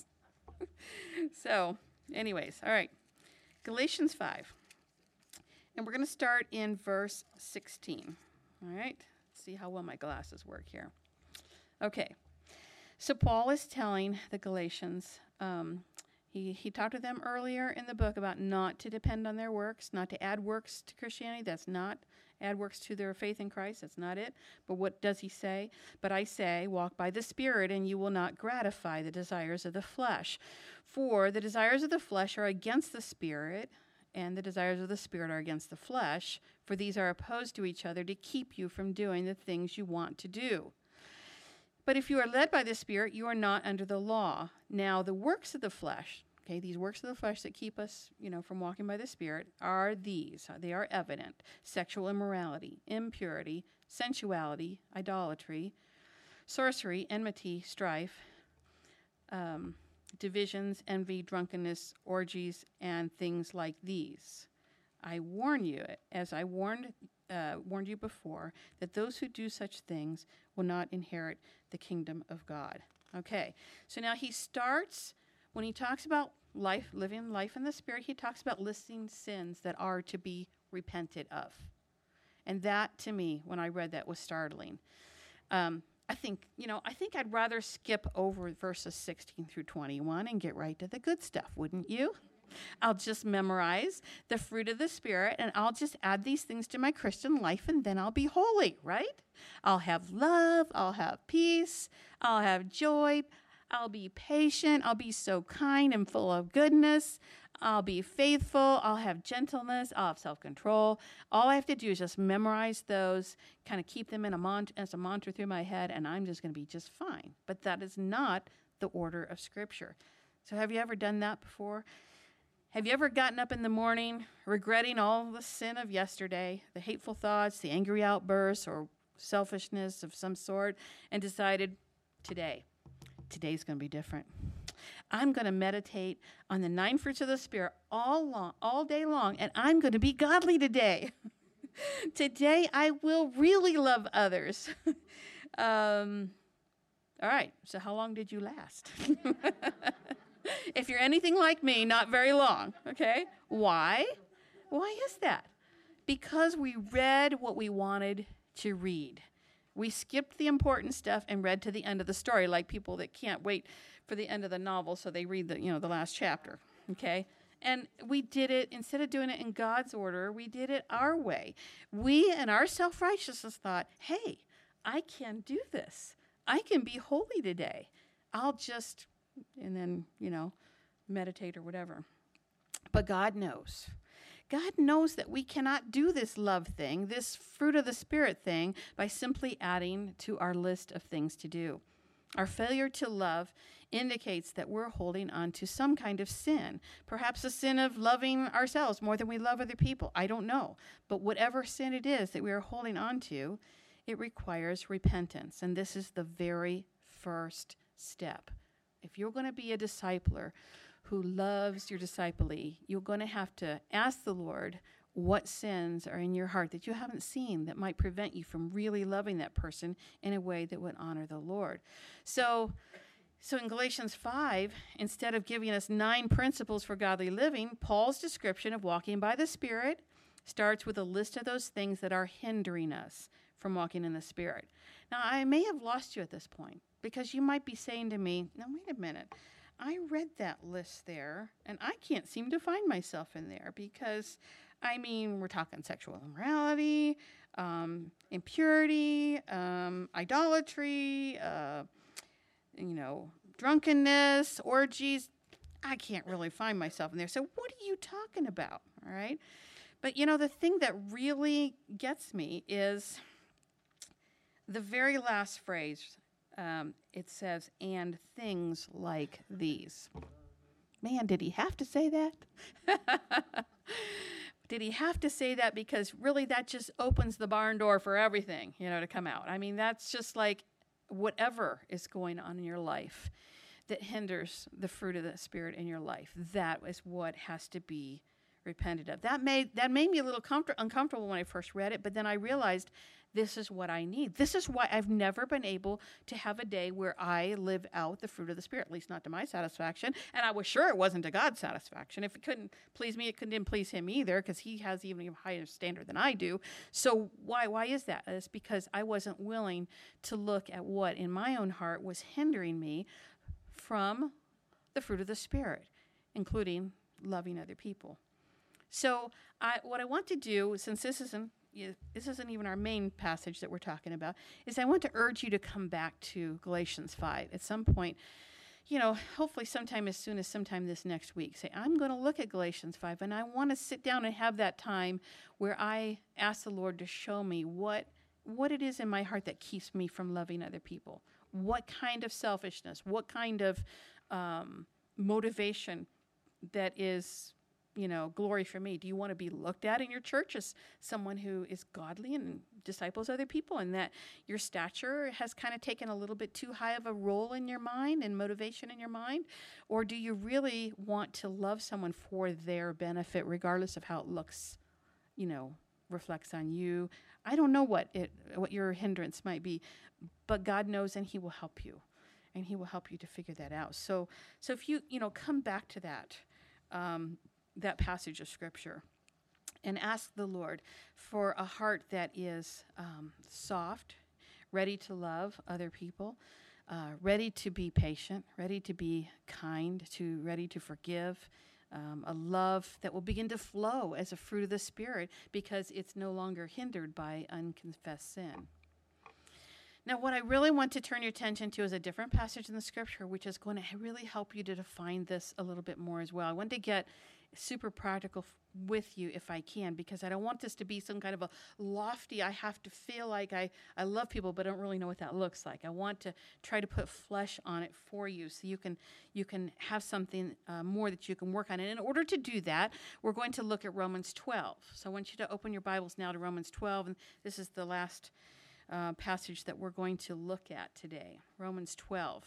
So, anyways, all right. Galatians five. And we're going to start in verse sixteen. All right? Let's see how well my glasses work here. Okay. So Paul is telling the Galatians, um, He, he talked to them earlier in the book about not to depend on their works, not to add works to Christianity. That's not add works to their faith in Christ. That's not it. But what does he say? But I say, walk by the Spirit, and you will not gratify the desires of the flesh. For the desires of the flesh are against the Spirit, and the desires of the Spirit are against the flesh. For these are opposed to each other to keep you from doing the things you want to do. But if you are led by the Spirit, you are not under the law. Now the works of the flesh, okay, these works of the flesh that keep us, you know, from walking by the Spirit are these. They are evident: sexual immorality, impurity, sensuality, idolatry, sorcery, enmity, strife, um, divisions, envy, drunkenness, orgies, and things like these. I warn you, as I warned uh, warned you before, that those who do such things will not inherit the kingdom of God. Okay, so now he starts, when he talks about life, living life in the Spirit, he talks about listing sins that are to be repented of. And that, to me, when I read that, was startling. Um, I think, you know, I think I'd rather skip over verses sixteen through twenty-one and get right to the good stuff, wouldn't you? I'll just memorize the fruit of the Spirit, and I'll just add these things to my Christian life, and then I'll be holy, right? I'll have love, I'll have peace, I'll have joy, I'll be patient, I'll be so kind and full of goodness, I'll be faithful, I'll have gentleness, I'll have self-control. All I have to do is just memorize those, kind of keep them in a mont- as a mantra through my head, and I'm just going to be just fine. But that is not the order of Scripture. So have you ever done that before? Have you ever gotten up in the morning regretting all the sin of yesterday, the hateful thoughts, the angry outbursts, or selfishness of some sort, and decided, today, today's going to be different. I'm going to meditate on the nine fruits of the Spirit all long, all day long, and I'm going to be godly today. Today, I will really love others. um, all right, so how long did you last? If you're anything like me, not very long, okay? Why? Why is that? Because we read what we wanted to read. We skipped the important stuff and read to the end of the story, like people that can't wait for the end of the novel, so they read the, you know, the last chapter, okay? And we did it, instead of doing it in God's order, we did it our way. We, in our self-righteousness, thought, hey, I can do this. I can be holy today. I'll just, and then, you know, meditate or whatever. But God knows. God knows that we cannot do this love thing, this fruit of the Spirit thing, by simply adding to our list of things to do. Our failure to love indicates that we're holding on to some kind of sin, perhaps a sin of loving ourselves more than we love other people. I don't know. But whatever sin it is that we are holding on to, it requires repentance. And this is the very first step. If you're going to be a discipler who loves your disciplee, you're going to have to ask the Lord what sins are in your heart that you haven't seen that might prevent you from really loving that person in a way that would honor the Lord. So, so in Galatians five, instead of giving us nine principles for godly living, Paul's description of walking by the Spirit starts with a list of those things that are hindering us from walking in the Spirit. Now, I may have lost you at this point, because you might be saying to me, now, wait a minute. I read that list there, and I can't seem to find myself in there because, I mean, we're talking sexual immorality, um, impurity, um, idolatry, uh, you know, drunkenness, orgies. I can't really find myself in there. So what are you talking about, all right? But, you know, the thing that really gets me is the very last phrase. Um, it says, and things like these. Man, did he have to say that? Did he have to say that? Because really that just opens the barn door for everything, you know, to come out. I mean, that's just like whatever is going on in your life that hinders the fruit of the Spirit in your life. That is what has to be repented of. That made, that made me a little comfort, uncomfortable when I first read it, but then I realized this is what I need. This is why I've never been able to have a day where I live out the fruit of the Spirit, at least not to my satisfaction. And I was sure it wasn't to God's satisfaction. If it couldn't please me, it couldn't please him either, because he has even a higher standard than I do. So why why is that? It's because I wasn't willing to look at what in my own heart was hindering me from the fruit of the Spirit, including loving other people. So I, what I want to do, since this isn't this isn't even our main passage that we're talking about, is I want to urge you to come back to Galatians five at some point, you know, hopefully sometime as soon as sometime this next week. Say, I'm going to look at Galatians five, and I want to sit down and have that time where I ask the Lord to show me what what it is in my heart that keeps me from loving other people. What kind of selfishness, what kind of um, motivation that is, you know, glory for me. Do you want to be looked at in your church as someone who is godly and disciples other people, and that your stature has kind of taken a little bit too high of a role in your mind and motivation in your mind? Or do you really want to love someone for their benefit, regardless of how it looks, you know, reflects on you? I don't know what it, what your hindrance might be, but God knows, and he will help you, and he will help you to figure that out. So, so if you, you know, come back to that, um, that passage of Scripture, and ask the Lord for a heart that is um, soft, ready to love other people, uh, ready to be patient, ready to be kind, to ready to forgive, um, a love that will begin to flow as a fruit of the Spirit because it's no longer hindered by unconfessed sin. Now, what I really want to turn your attention to is a different passage in the Scripture, which is going to really help you to define this a little bit more as well. I want to get super practical f- with you if I can, because I don't want this to be some kind of a lofty, I have to feel like I, I love people, but I don't really know what that looks like. I want to try to put flesh on it for you so you can you can have something uh, more that you can work on. And in order to do that, we're going to look at Romans twelve. So I want you to open your Bibles now to Romans twelve, and this is the last Uh, passage that we're going to look at today, Romans twelve.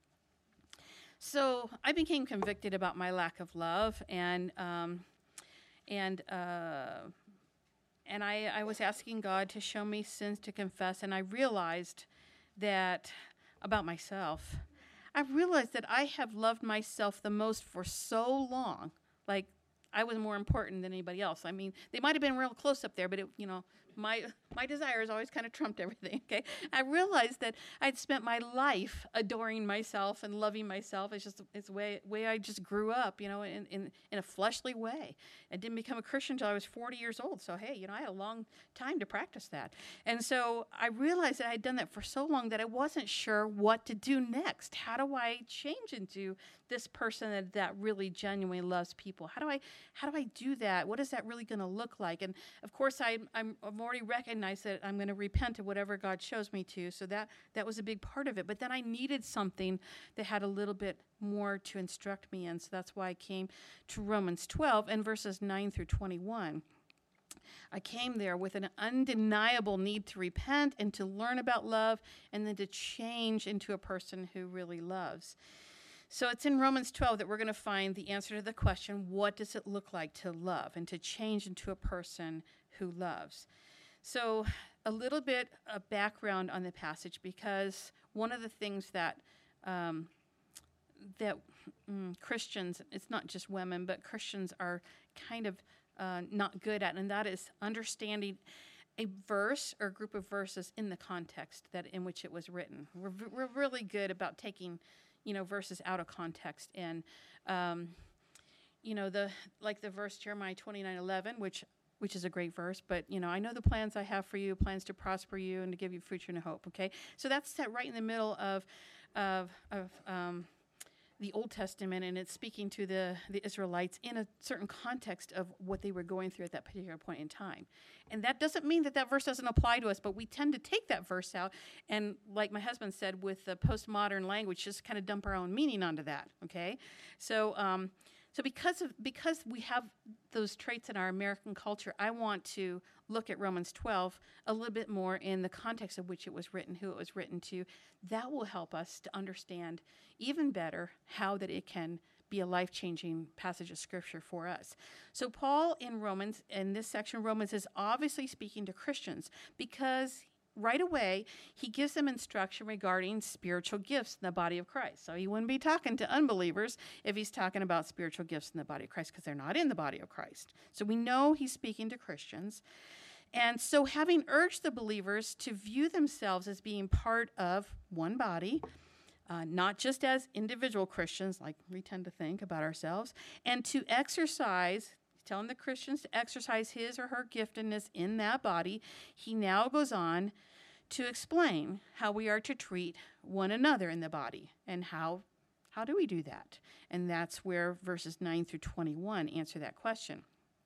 So I became convicted about my lack of love, and um, and uh, and I, I was asking God to show me sins to confess, and I realized that about myself. I realized that I have loved myself the most for so long, like I was more important than anybody else. I mean, they might have been real close up there, but it, you know. My my desires always kind of trumped everything, okay? I realized that I'd spent my life adoring myself and loving myself. It's just it's the way, way I just grew up, you know, in, in, in a fleshly way. I didn't become a Christian until I was forty years old. So, hey, you know, I had a long time to practice that. And so I realized that I'd done that for so long that I wasn't sure what to do next. How do I change into this person that, that really genuinely loves people? How do I how do I do that? What is that really going to look like? And, of course, I, I'm, I've already recognized that I'm going to repent of whatever God shows me to. So that, that was a big part of it. But then I needed something that had a little bit more to instruct me in. So that's why I came to Romans twelve and verses nine through twenty-one. I came there with an undeniable need to repent and to learn about love and then to change into a person who really loves. So it's in Romans twelve that we're going to find the answer to the question, what does it look like to love and to change into a person who loves? So a little bit of background on the passage, because one of the things that um, that mm, Christians, it's not just women, but Christians are kind of uh, not good at, and that is understanding a verse or a group of verses in the context that in which it was written. We're, we're really good about taking you know, verses out of context. And, um, you know, the like the verse Jeremiah twenty-nine eleven, which which is a great verse, but, you know, I know the plans I have for you, plans to prosper you and to give you future and hope, okay? So that's set right in the middle of of, of um, the Old Testament, and it's speaking to the, the Israelites in a certain context of what they were going through at that particular point in time. And that doesn't mean that that verse doesn't apply to us, but we tend to take that verse out and, like my husband said, with the postmodern language, just kind of dump our own meaning onto that, okay? So um, so because of because we have those traits in our American culture, I want to look at Romans twelve a little bit more in the context of which it was written, who it was written to. That will help us to understand even better how that it can be a life-changing passage of Scripture for us. So Paul in Romans, in this section of Romans, is obviously speaking to Christians because right away he gives them instruction regarding spiritual gifts in the body of Christ. So he wouldn't be talking to unbelievers if he's talking about spiritual gifts in the body of Christ because they're not in the body of Christ. So we know he's speaking to Christians. And so having urged the believers to view themselves as being part of one body, Uh, not just as individual Christians, like we tend to think about ourselves, and to exercise, telling the Christians to exercise his or her giftedness in that body, he now goes on to explain how we are to treat one another in the body, and how how do we do that? And that's where verses nine through twenty-one answer that question.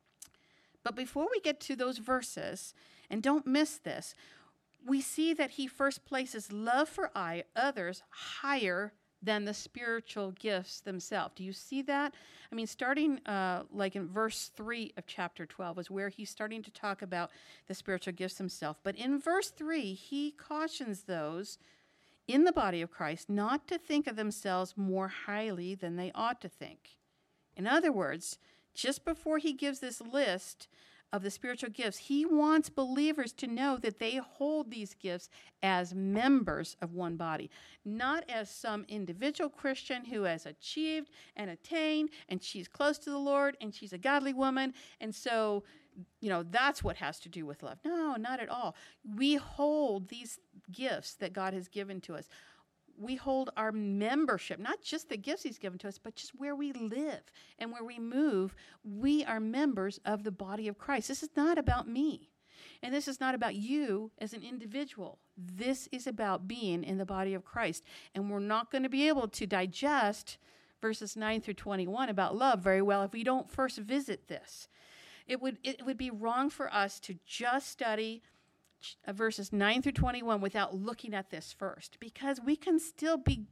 But before we get to those verses, and don't miss this, we see that he first places love for I, others higher than the spiritual gifts themselves. Do you see that? I mean, starting uh, like in verse three of chapter twelve is where he's starting to talk about the spiritual gifts himself. But in verse three, he cautions those in the body of Christ not to think of themselves more highly than they ought to think. In other words, just before he gives this list of the spiritual gifts, he wants believers to know that they hold these gifts as members of one body, not as some individual Christian who has achieved and attained, and she's close to the Lord, and she's a godly woman, and so, you know, that's what has to do with love. No, not at all. We hold these gifts that God has given to us. We hold our membership, not just the gifts he's given to us, but just where we live and where we move. We are members of the body of Christ. This is not about me. And this is not about you as an individual. This is about being in the body of Christ. And we're not going to be able to digest verses nine through twenty-one about love very well if we don't first visit this. It would, it would be wrong for us to just study Uh, verses nine through twenty-one without looking at this first, because we can still be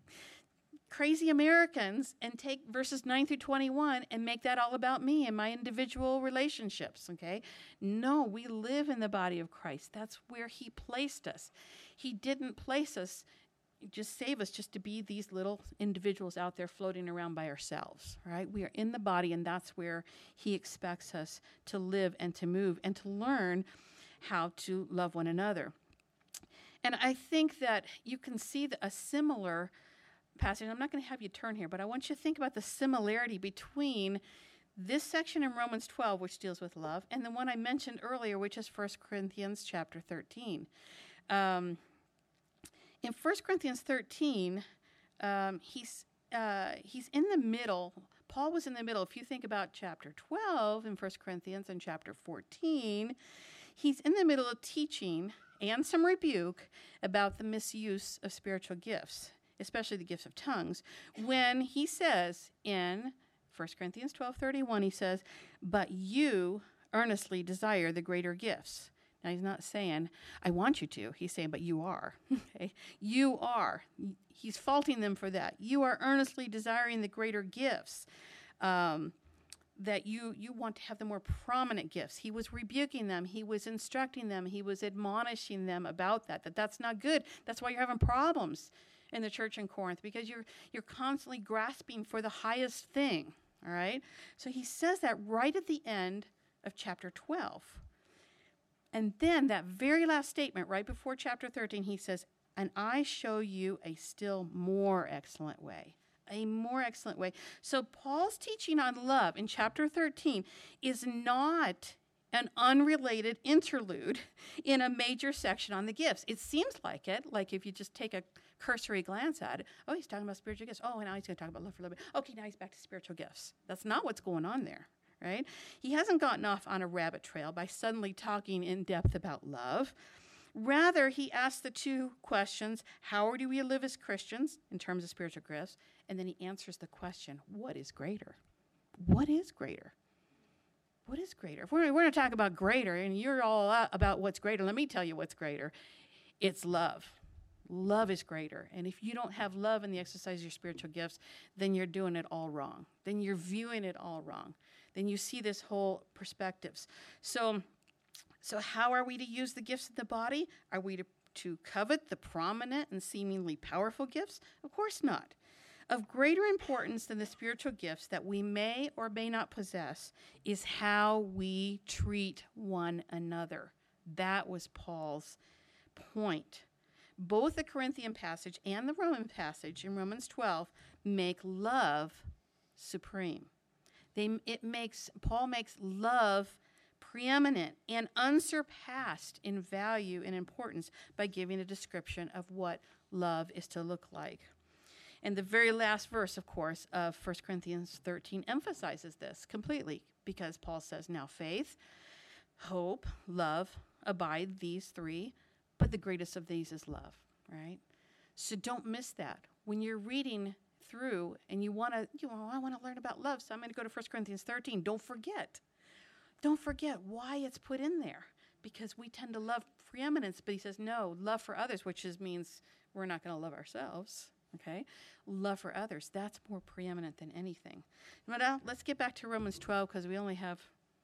crazy Americans and take verses nine through twenty-one and make that all about me and my individual relationships, okay? No, we live in the body of Christ. That's where he placed us. He didn't place us, just save us just to be these little individuals out there floating around by ourselves, right? We are in the body, and that's where he expects us to live and to move and to learn how to love one another. And I think that you can see the, a similar passage. I'm not going to have you turn here, but I want you to think about the similarity between this section in Romans twelve, which deals with love, and the one I mentioned earlier, which is First Corinthians chapter thirteen. Um, in First Corinthians thirteen, um, he's uh, he's in the middle. Paul was in the middle. If you think about chapter twelve in First Corinthians and chapter fourteen, he's in the middle of teaching and some rebuke about the misuse of spiritual gifts, especially the gifts of tongues, when he says in First Corinthians twelve thirty-one, he says, "But you earnestly desire the greater gifts." Now, he's not saying, "I want you to." He's saying, "But you are." Okay? You are. He's faulting them for that. You are earnestly desiring the greater gifts. Um, that you you want to have the more prominent gifts. He was rebuking them. He was instructing them. He was admonishing them about that, that that's not good. That's why you're having problems in the church in Corinth, because you're you're constantly grasping for the highest thing, all right? So he says that right at the end of chapter twelve. And then that very last statement, right before chapter thirteen, he says, "And I show you a still more excellent way." A more excellent way. So Paul's teaching on love in chapter thirteen is not an unrelated interlude in a major section on the gifts. It seems like it, like if you just take a cursory glance at it. Oh, he's talking about spiritual gifts. Oh, now he's going to talk about love for love. Okay, now he's back to spiritual gifts. That's not what's going on there, right? He hasn't gotten off on a rabbit trail by suddenly talking in depth about love. Rather, he asks the two questions: how do we live as Christians in terms of spiritual gifts? And then he answers the question, what is greater? What is greater? What is greater? If we're, we're going to talk about greater, and you're all about what's greater, let me tell you what's greater. It's love. Love is greater. And if you don't have love in the exercise of your spiritual gifts, then you're doing it all wrong. Then you're viewing it all wrong. Then you see this whole perspectives. So, so how are we to use the gifts of the body? Are we to, to covet the prominent and seemingly powerful gifts? Of course not. Of greater importance than the spiritual gifts that we may or may not possess is how we treat one another. That was Paul's point. Both the Corinthian passage and the Roman passage in Romans twelve make love supreme. They, it makes, Paul makes love preeminent and unsurpassed in value and importance by giving a description of what love is to look like. And the very last verse, of course, of First Corinthians thirteen emphasizes this completely, because Paul says, now faith, hope, love, abide, these three, but the greatest of these is love, right? So don't miss that. When you're reading through and you want to, you know, I want to learn about love, so I'm going to go to First Corinthians thirteen. Don't forget. Don't forget why it's put in there, because we tend to love preeminence, but he says, no, love for others, which is, means we're not going to love ourselves. Okay, love for others, that's more preeminent than anything. But uh, let's get back to Romans twelve, because we only have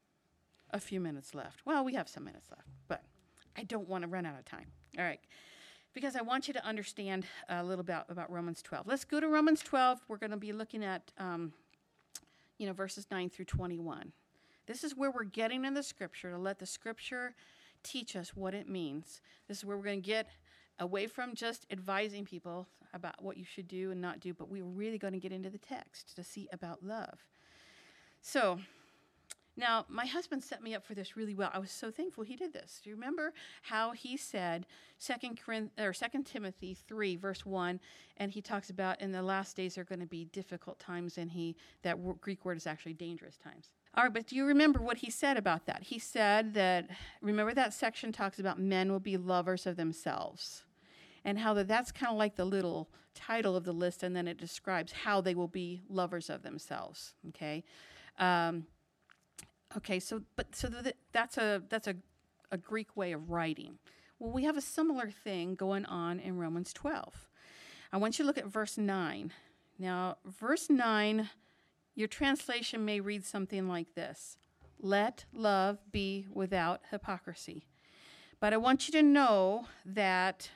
a few minutes left. Well, we have some minutes left, but I don't want to run out of time. All right, because I want you to understand a little bit about, about Romans twelve. Let's go to Romans twelve. We're going to be looking at, um, you know, verses nine through twenty-one. This is where we're getting in the Scripture to let the Scripture teach us what it means. This is where we're going to get away from just advising people about what you should do and not do, but we're really going to get into the text to see about love. So, Now, my husband set me up for this really well. I was so thankful he did this. Do you remember how he said Second Corinthians or Second Timothy three, verse one, and he talks about in the last days are going to be difficult times, and he that w- Greek word is actually dangerous times. All right, but do you remember what he said about that? He said that, remember that section talks about men will be lovers of themselves, and how that that's kind of like the little title of the list, and then it describes how they will be lovers of themselves, okay? Um, okay, so but so th- that's a that's a, a Greek way of writing. Well, we have a similar thing going on in Romans twelve. I want you to look at verse nine. Now, verse nine, your translation may read something like this: let love be without hypocrisy. But I want you to know that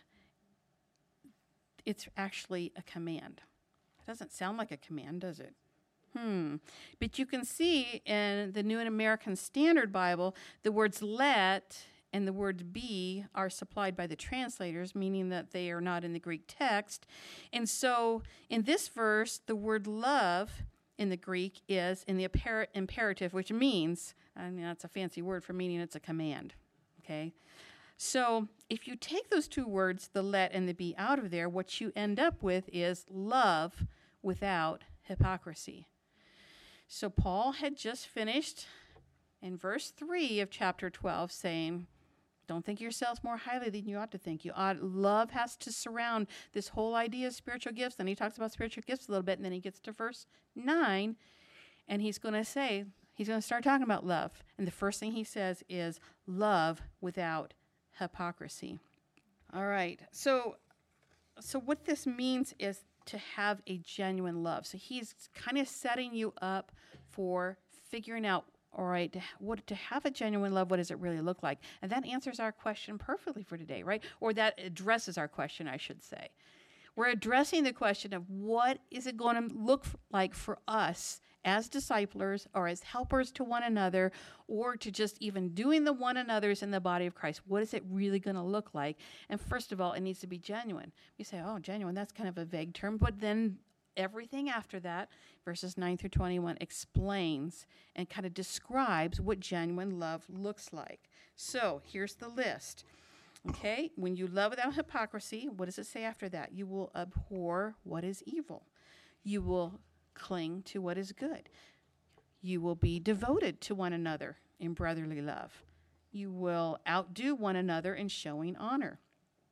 it's actually a command. It doesn't sound like a command, does it? Hmm. But you can see in the New American Standard Bible, the words let and the words be are supplied by the translators, meaning that they are not in the Greek text. And so in this verse, the word love in the Greek is in the imper- imperative, which means, I mean, that's a fancy word for meaning it's a command, okay? So if you take those two words, the let and the be, out of there, what you end up with is love without hypocrisy. So Paul had just finished in verse three of chapter twelve saying, don't think yourselves more highly than you ought to think. You ought, love has to surround this whole idea of spiritual gifts. Then he talks about spiritual gifts a little bit, and then he gets to verse nine, and he's going to say, he's going to start talking about love. And the first thing he says is love without hypocrisy. All right. So so what this means is to have a genuine love. So he's kind of setting you up for figuring out, all right, to, what to have a genuine love, what does it really look like? And that answers our question perfectly for today, right? Or that addresses our question, I should say. We're addressing the question of what is it going to look like for us as disciplers or as helpers to one another, or to just even doing the one another's in the body of Christ. What is it really going to look like? And first of all, it needs to be genuine. You say, oh, genuine, that's kind of a vague term, but then everything after that, verses nine through twenty-one, explains and kind of describes what genuine love looks like. So here's the list. Okay, when you love without hypocrisy, what does it say after that? You will abhor what is evil. You will cling to what is good. You will be devoted to one another in brotherly love. You will outdo one another in showing honor.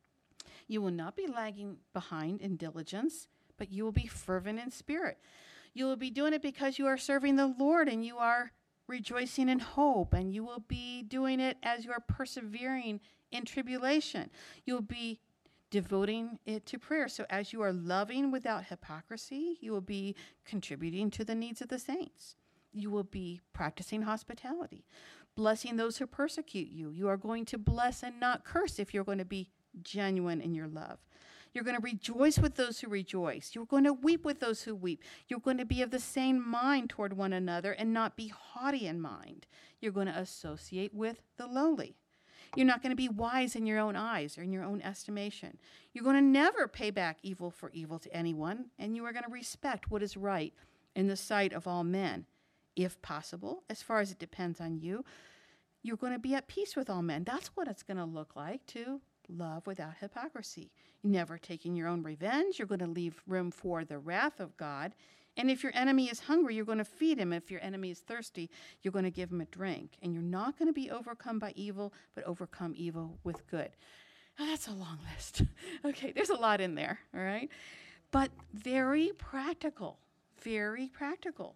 You will not be lagging behind in diligence, but you will be fervent in spirit. You will be doing it because you are serving the Lord, and you are rejoicing in hope, and you will be doing it as you are persevering in tribulation. You'll be devoting it to prayer. So as you are loving without hypocrisy, you will be contributing to the needs of the saints. You will be practicing hospitality, blessing those who persecute you. You are going to bless and not curse if you're going to be genuine in your love. You're going to rejoice with those who rejoice. You're going to weep with those who weep. You're going to be of the same mind toward one another and not be haughty in mind. You're going to associate with the lowly. You're not going to be wise in your own eyes or in your own estimation. You're going to never pay back evil for evil to anyone, and you are going to respect what is right in the sight of all men. If possible, as far as it depends on you, you're going to be at peace with all men. That's what it's going to look like to love without hypocrisy. Never taking your own revenge. You're going to leave room for the wrath of God. And if your enemy is hungry, you're going to feed him. If your enemy is thirsty, you're going to give him a drink. And you're not going to be overcome by evil, but overcome evil with good. Now, that's a long list. Okay, there's a lot in there, all right? But very practical, very practical.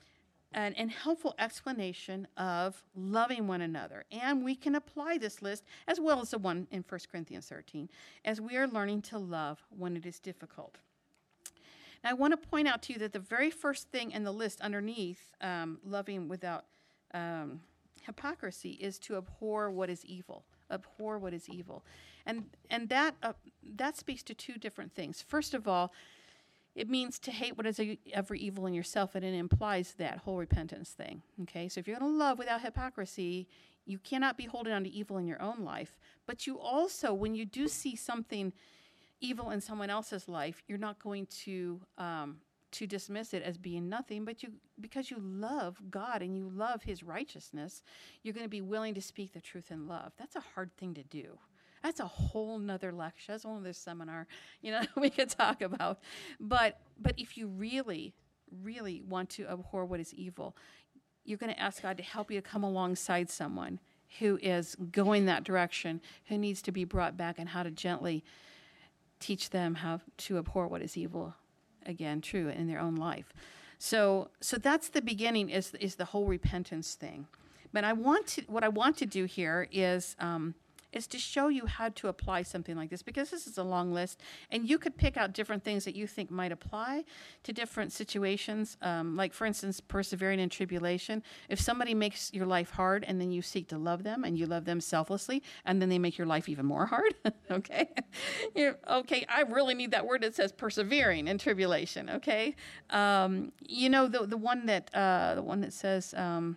And, and helpful explanation of loving one another. And we can apply this list, as well as the one in First Corinthians thirteen, as we are learning to love when it is difficult. Now, I want to point out to you that the very first thing in the list underneath um, loving without um, hypocrisy is to abhor what is evil. Abhor what is evil. And and that uh, that speaks to two different things. First of all, it means to hate what is ever evil in yourself, and it implies that whole repentance thing. Okay, so if you're going to love without hypocrisy, you cannot be holding on to evil in your own life. But you also, when you do see something evil in someone else's life, you're not going to um, to dismiss it as being nothing, but you, because you love God and you love his righteousness, you're going to be willing to speak the truth in love. That's a hard thing to do. That's a whole nother lecture. That's one of this seminar, you know, we could talk about. But but if you really, really want to abhor what is evil, you're going to ask God to help you to come alongside someone who is going that direction, who needs to be brought back, and how to gently teach them how to abhor what is evil, again, true in their own life. So so that's the beginning, is is the whole repentance thing. But I want to, what I want to do here is um, is to show you how to apply something like this, because this is a long list, and you could pick out different things that you think might apply to different situations. Um, like, for instance, persevering in tribulation. If somebody makes your life hard and then you seek to love them and you love them selflessly, and then they make your life even more hard, okay? You're, okay, I really need that word that says persevering in tribulation, okay? Um, you know, the the one that uh, the one that says... Um,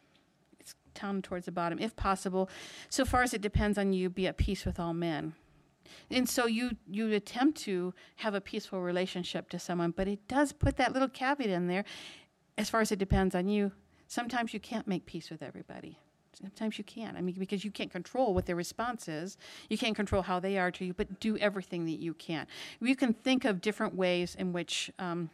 down towards the bottom, if possible, so far as it depends on you, be at peace with all men. And so you you attempt to have a peaceful relationship to someone, but it does put that little caveat in there, as far as it depends on you. Sometimes you can't make peace with everybody. Sometimes you can't. I mean, because you can't control what their response is. You can't control how they are to you, but do everything that you can. You can think of different ways in which um,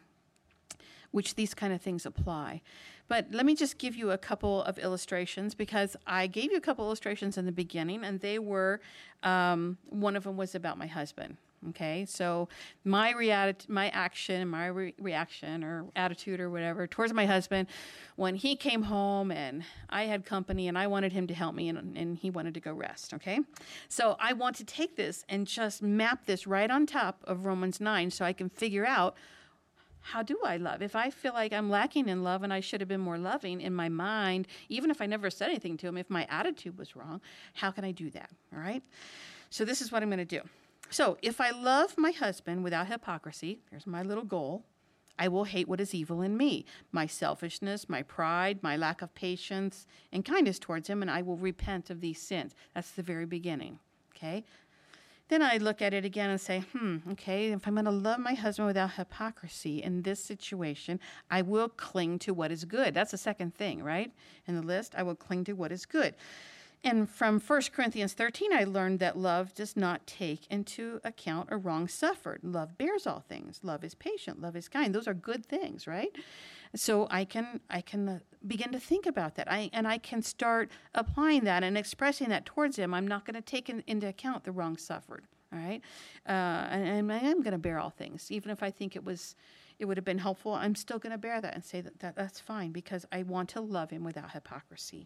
which these kind of things apply. But let me just give you a couple of illustrations, because I gave you a couple illustrations in the beginning, and they were, um, one of them was about my husband. Okay, so my react, my action, my re- reaction or attitude or whatever towards my husband when he came home and I had company and I wanted him to help me, and, and he wanted to go rest. Okay, so I want to take this and just map this right on top of Romans nine, so I can figure out, how do I love? If I feel like I'm lacking in love and I should have been more loving in my mind, even if I never said anything to him, if my attitude was wrong, how can I do that? All right. So this is what I'm going to do. So if I love my husband without hypocrisy, here's my little goal, I will hate what is evil in me, my selfishness, my pride, my lack of patience and kindness towards him, and I will repent of these sins. That's the very beginning. Okay. Then I look at it again and say, hmm, okay, if I'm going to love my husband without hypocrisy in this situation, I will cling to what is good. That's the second thing, right? In the list, I will cling to what is good. And from First Corinthians thirteen, I learned that love does not take into account a wrong suffered. Love bears all things. Love is patient. Love is kind. Those are good things, right? So I can I can uh, begin to think about that. I and I can start applying that and expressing that towards him. I'm not going to take in, into account the wrong suffered, all right? Uh, and, and I am going to bear all things. Even if I think it was it would have been helpful, I'm still going to bear that and say that, that that's fine, because I want to love him without hypocrisy.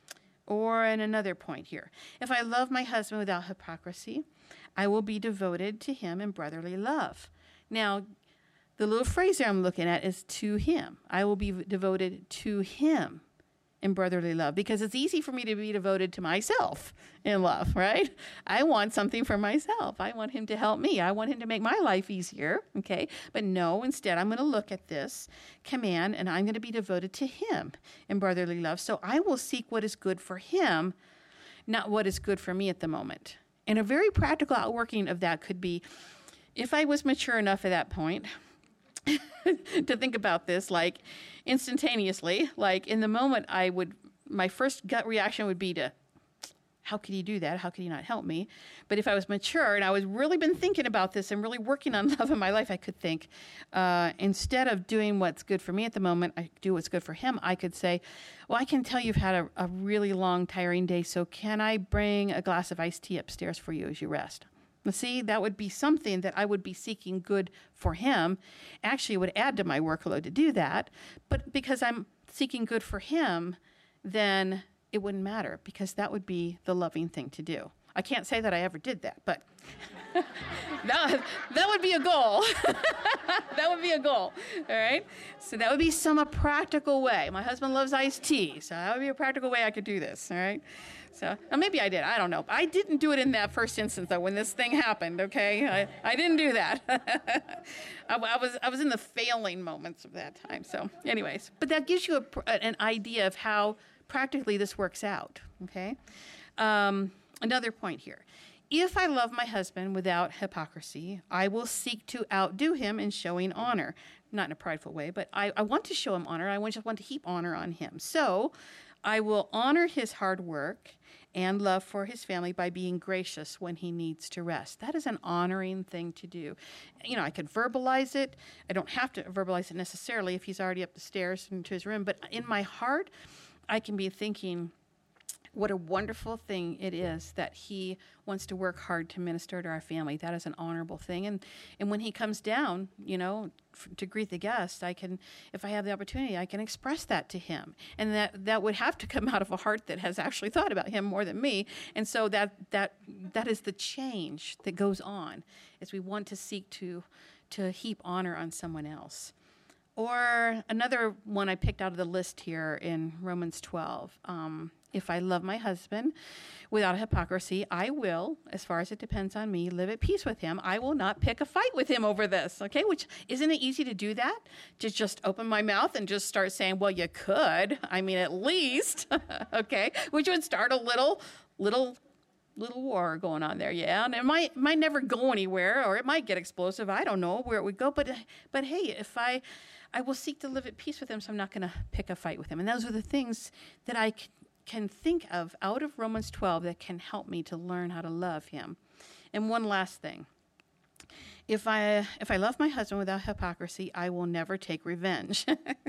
Or in another point here, if I love my husband without hypocrisy, I will be devoted to him in brotherly love. Now, the little phrase there I'm looking at is to him. I will be devoted to him in brotherly love, because it's easy for me to be devoted to myself in love, right? I want something for myself. I want him to help me. I want him to make my life easier, okay? But no, instead, I'm going to look at this command, and I'm going to be devoted to him in brotherly love. So I will seek what is good for him, not what is good for me at the moment. And a very practical outworking of that could be, if I was mature enough at that point to think about this, like instantaneously, like in the moment, I would, my first gut reaction would be to, how could he do that? How could he not help me? But if I was mature and I was really been thinking about this and really working on love in my life, I could think, uh, instead of doing what's good for me at the moment, I do what's good for him. I could say, well, I can tell you've had a, a really long, tiring day, so can I bring a glass of iced tea upstairs for you as you rest? See, that would be something that I would be seeking good for him. Actually, it would add to my workload to do that. But because I'm seeking good for him, then it wouldn't matter, because that would be the loving thing to do. I can't say that I ever did that, but that, that would be a goal. That would be a goal, all right? So that would be some a practical way. My husband loves iced tea, so that would be a practical way I could do this, all right? So or maybe I did. I don't know. I didn't do it in that first instance, though, when this thing happened, okay? I, I didn't do that. I, I was I was in the failing moments of that time. So anyways, but that gives you a, an idea of how practically this works out, okay? Um, another point here. If I love my husband without hypocrisy, I will seek to outdo him in showing honor. Not in a prideful way, but I, I want to show him honor. I just want to heap honor on him. So I will honor his hard work and love for his family by being gracious when he needs to rest. That is an honoring thing to do. You know, I could verbalize it. I don't have to verbalize it necessarily if he's already up the stairs into his room. But in my heart, I can be thinking, what a wonderful thing it is that he wants to work hard to minister to our family. That is an honorable thing. And and when he comes down, you know, f- to greet the guests, I can, if I have the opportunity, I can express that to him. And that, that would have to come out of a heart that has actually thought about him more than me. And so that that that is the change that goes on as we want to seek to to heap honor on someone else. Or another one I picked out of the list here in Romans twelve. Um, if I love my husband without hypocrisy, I will, as far as it depends on me, live at peace with him. I will not pick a fight with him over this, okay? Which, isn't it easy to do that? To just open my mouth and just start saying, well, you could. I mean, at least, okay? Which would start a little, little, little war going on there, yeah? And it might might never go anywhere, or it might get explosive. I don't know where it would go, but but hey, if I... I will seek to live at peace with him, so I'm not going to pick a fight with him. And those are the things that I c- can think of out of Romans twelve that can help me to learn how to love him. And one last thing. If I if I love my husband without hypocrisy, I will never take revenge.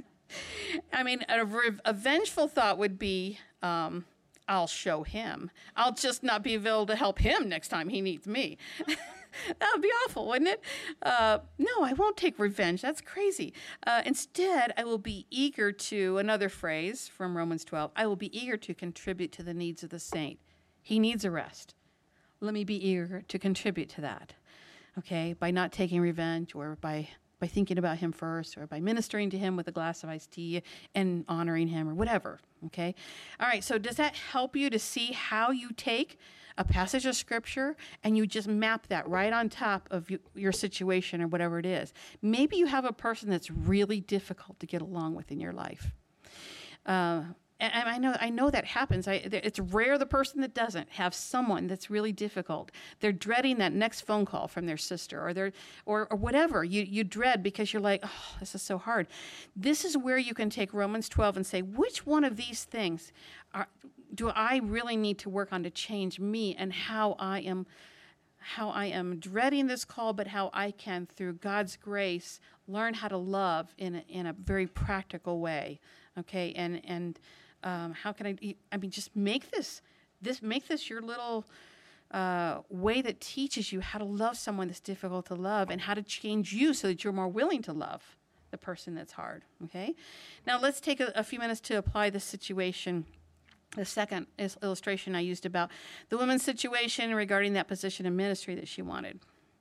I mean, a, re- a vengeful thought would be, um, I'll show him. I'll just not be able to help him next time he needs me. That would be awful, wouldn't it? Uh, no, I won't take revenge. That's crazy. Uh, instead, I will be eager to, another phrase from Romans twelve, I will be eager to contribute to the needs of the saint. He needs a rest. Let me be eager to contribute to that, okay, by not taking revenge or by, by thinking about him first or by ministering to him with a glass of iced tea and honoring him or whatever, okay? All right, so does that help you to see how you take a passage of scripture and you just map that right on top of you, your situation or whatever it is? Maybe you have a person that's really difficult to get along with in your life. Uh, and I know I know that happens. I, it's rare the person that doesn't have someone that's really difficult. They're dreading that next phone call from their sister or their or, or whatever you, you dread because you're like, oh, this is so hard. This is where you can take Romans twelve and say, which one of these things are, do I really need to work on to change me and how I am how I am dreading this call, but how I can, through God's grace, learn how to love in a, in a very practical way. Okay, and and um, how can I? I mean, just make this this make this your little uh, way that teaches you how to love someone that's difficult to love, and how to change you so that you're more willing to love the person that's hard. Okay, now let's take a, a few minutes to apply this situation. The second is illustration I used about the woman's situation regarding that position in ministry that she wanted.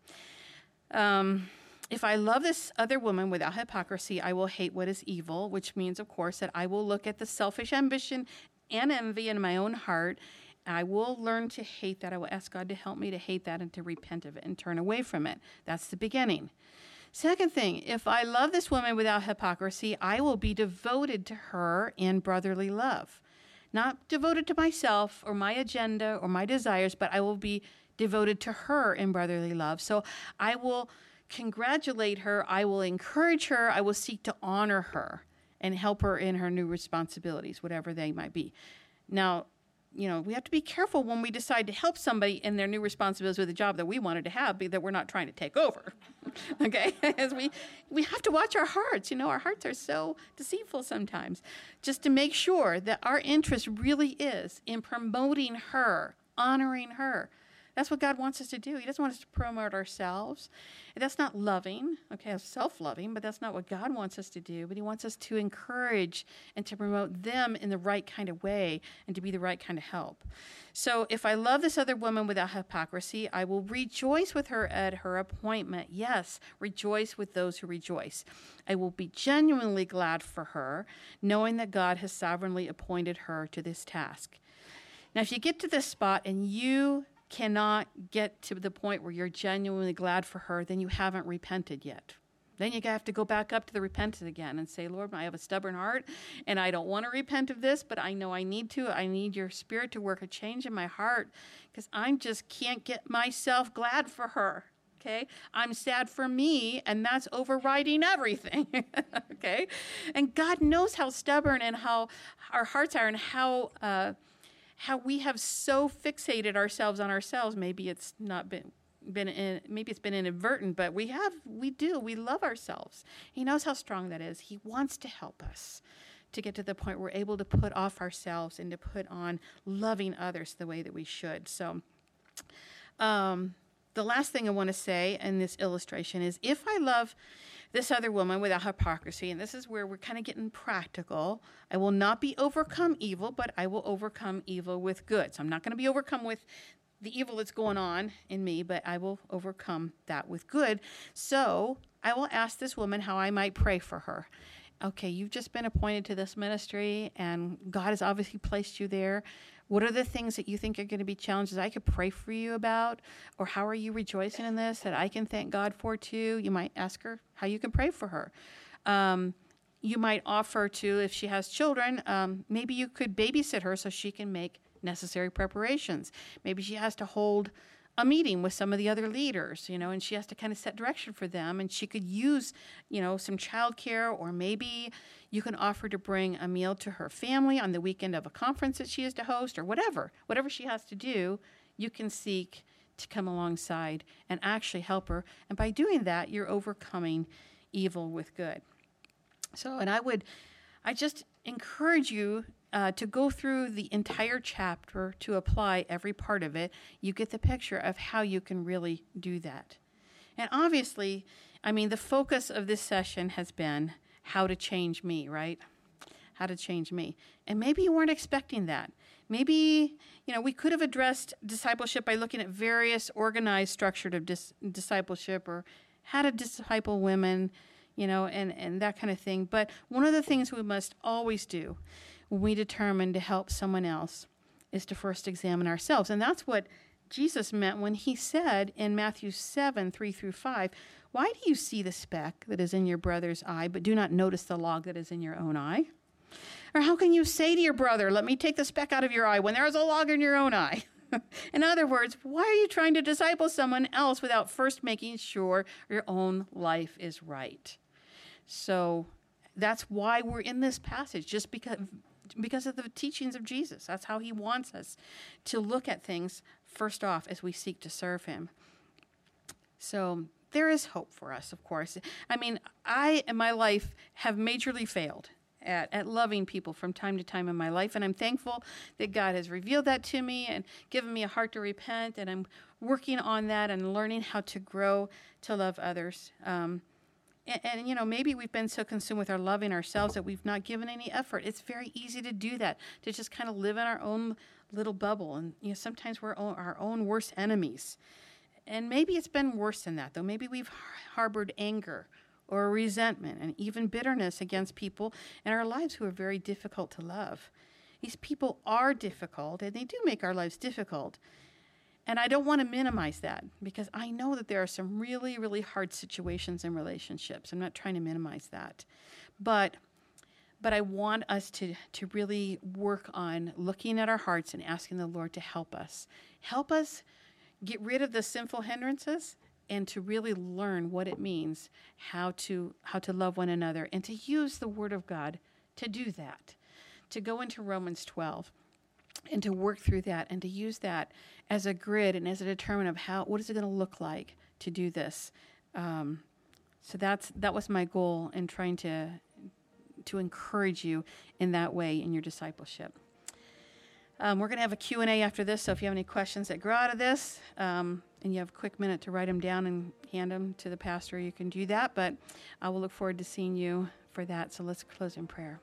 Um. If I love this other woman without hypocrisy, I will hate what is evil, which means, of course, that I will look at the selfish ambition and envy in my own heart. I will learn to hate that. I will ask God to help me to hate that and to repent of it and turn away from it. That's the beginning. Second thing, if I love this woman without hypocrisy, I will be devoted to her in brotherly love. Not devoted to myself or my agenda or my desires, but I will be devoted to her in brotherly love. So I will congratulate her, I will encourage her, I will seek to honor her and help her in her new responsibilities, whatever they might be. Now, you know, we have to be careful when we decide to help somebody in their new responsibilities with a job that we wanted to have, that we're not trying to take over, okay? As we, we have to watch our hearts. You know, our hearts are so deceitful sometimes. Just to make sure that our interest really is in promoting her, honoring her. That's what God wants us to do. He doesn't want us to promote ourselves. And that's not loving, okay, self-loving, but that's not what God wants us to do. But he wants us to encourage and to promote them in the right kind of way and to be the right kind of help. So if I love this other woman without hypocrisy, I will rejoice with her at her appointment. Yes, rejoice with those who rejoice. I will be genuinely glad for her, knowing that God has sovereignly appointed her to this task. Now, if you get to this spot and you cannot get to the point where you're genuinely glad for her, then you haven't repented yet. Then you have to go back up to the repentance again and say, Lord, I have a stubborn heart and I don't want to repent of this, but I know I need to. I need your Spirit to work a change in my heart because I just can't get myself glad for her. Okay, I'm sad for me, and that's overriding everything. Okay, and God knows how stubborn and how our hearts are, and how uh, how we have so fixated ourselves on ourselves. Maybe it's not been been in, maybe it's been inadvertent, but we have we do we love ourselves. He knows how strong that is. He wants to help us to get to the point where we're able to put off ourselves and to put on loving others the way that we should. So. Um, The last thing I want to say in this illustration is if I love this other woman without hypocrisy, and this is where we're kind of getting practical, I will not be overcome evil, but I will overcome evil with good. So I'm not going to be overcome with the evil that's going on in me, but I will overcome that with good. So I will ask this woman how I might pray for her. Okay, you've just been appointed to this ministry, and God has obviously placed you there. What are the things that you think are going to be challenges I could pray for you about? Or how are you rejoicing in this that I can thank God for too? You might ask her how you can pray for her. Um, you might offer to, if she has children, um, maybe you could babysit her so she can make necessary preparations. Maybe she has to hold a meeting with some of the other leaders, you know, and she has to kind of set direction for them, and she could use, you know, some childcare, or maybe you can offer to bring a meal to her family on the weekend of a conference that she is to host, or whatever. Whatever she has to do, you can seek to come alongside and actually help her. And by doing that, you're overcoming evil with good. So, and I would, I just encourage you Uh, to go through the entire chapter to apply every part of it. You get the picture of how you can really do that. And obviously, I mean, the focus of this session has been how to change me, right? How to change me. And maybe you weren't expecting that. Maybe, you know, we could have addressed discipleship by looking at various organized structures of dis- discipleship, or how to disciple women, you know, and, and that kind of thing. But one of the things we must always do when we determine to help someone else is to first examine ourselves. And that's what Jesus meant when he said in Matthew seven, three through five, why do you see the speck that is in your brother's eye, but do not notice the log that is in your own eye? Or how can you say to your brother, let me take the speck out of your eye, when there is a log in your own eye? In other words, why are you trying to disciple someone else without first making sure your own life is right? So that's why we're in this passage, just because because of the teachings of Jesus. That's how he wants us to look at things first off as we seek to serve him. So there is hope for us, of course. I mean, I in my life have majorly failed at, at loving people from time to time in my life, and I'm thankful that God has revealed that to me and given me a heart to repent, and I'm working on that and learning how to grow to love others. Um And, and, you know, maybe we've been so consumed with our loving ourselves that we've not given any effort. It's very easy to do that, to just kind of live in our own little bubble. And, you know, sometimes we're our own worst enemies. And maybe it's been worse than that, though. Maybe we've harbored anger or resentment and even bitterness against people in our lives who are very difficult to love. These people are difficult, and they do make our lives difficult. And I don't want to minimize that, because I know that there are some really, really hard situations in relationships. I'm not trying to minimize that. But but I want us to, to really work on looking at our hearts and asking the Lord to help us. Help us get rid of the sinful hindrances and to really learn what it means, how to how to love one another, and to use the Word of God to do that, to go into Romans twelve. And to work through that and to use that as a grid and as a determinant of how, what is it going to look like to do this. Um, so that's that was my goal in trying to to encourage you in that way in your discipleship. Um, we're going to have a Q and A after this, so if you have any questions that grow out of this, um, and you have a quick minute to write them down and hand them to the pastor, you can do that. But I will look forward to seeing you for that. So let's close in prayer.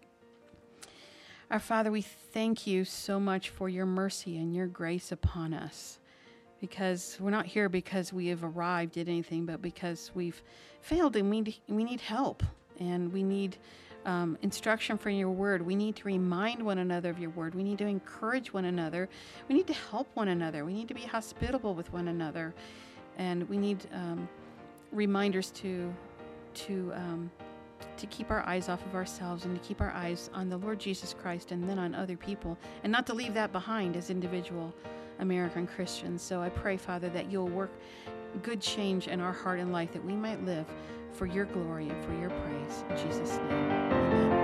Our Father, we thank you so much for your mercy and your grace upon us, because we're not here because we have arrived at anything, but because we've failed and we, we need help, and we need um, instruction from your word. We need to remind one another of your word. We need to encourage one another. We need to help one another. We need to be hospitable with one another, and we need um, reminders to to um, to keep our eyes off of ourselves and to keep our eyes on the Lord Jesus Christ and then on other people, and not to leave that behind as individual American Christians. So I pray, Father, that you'll work good change in our heart and life, that we might live for your glory and for your praise. In Jesus' name, amen.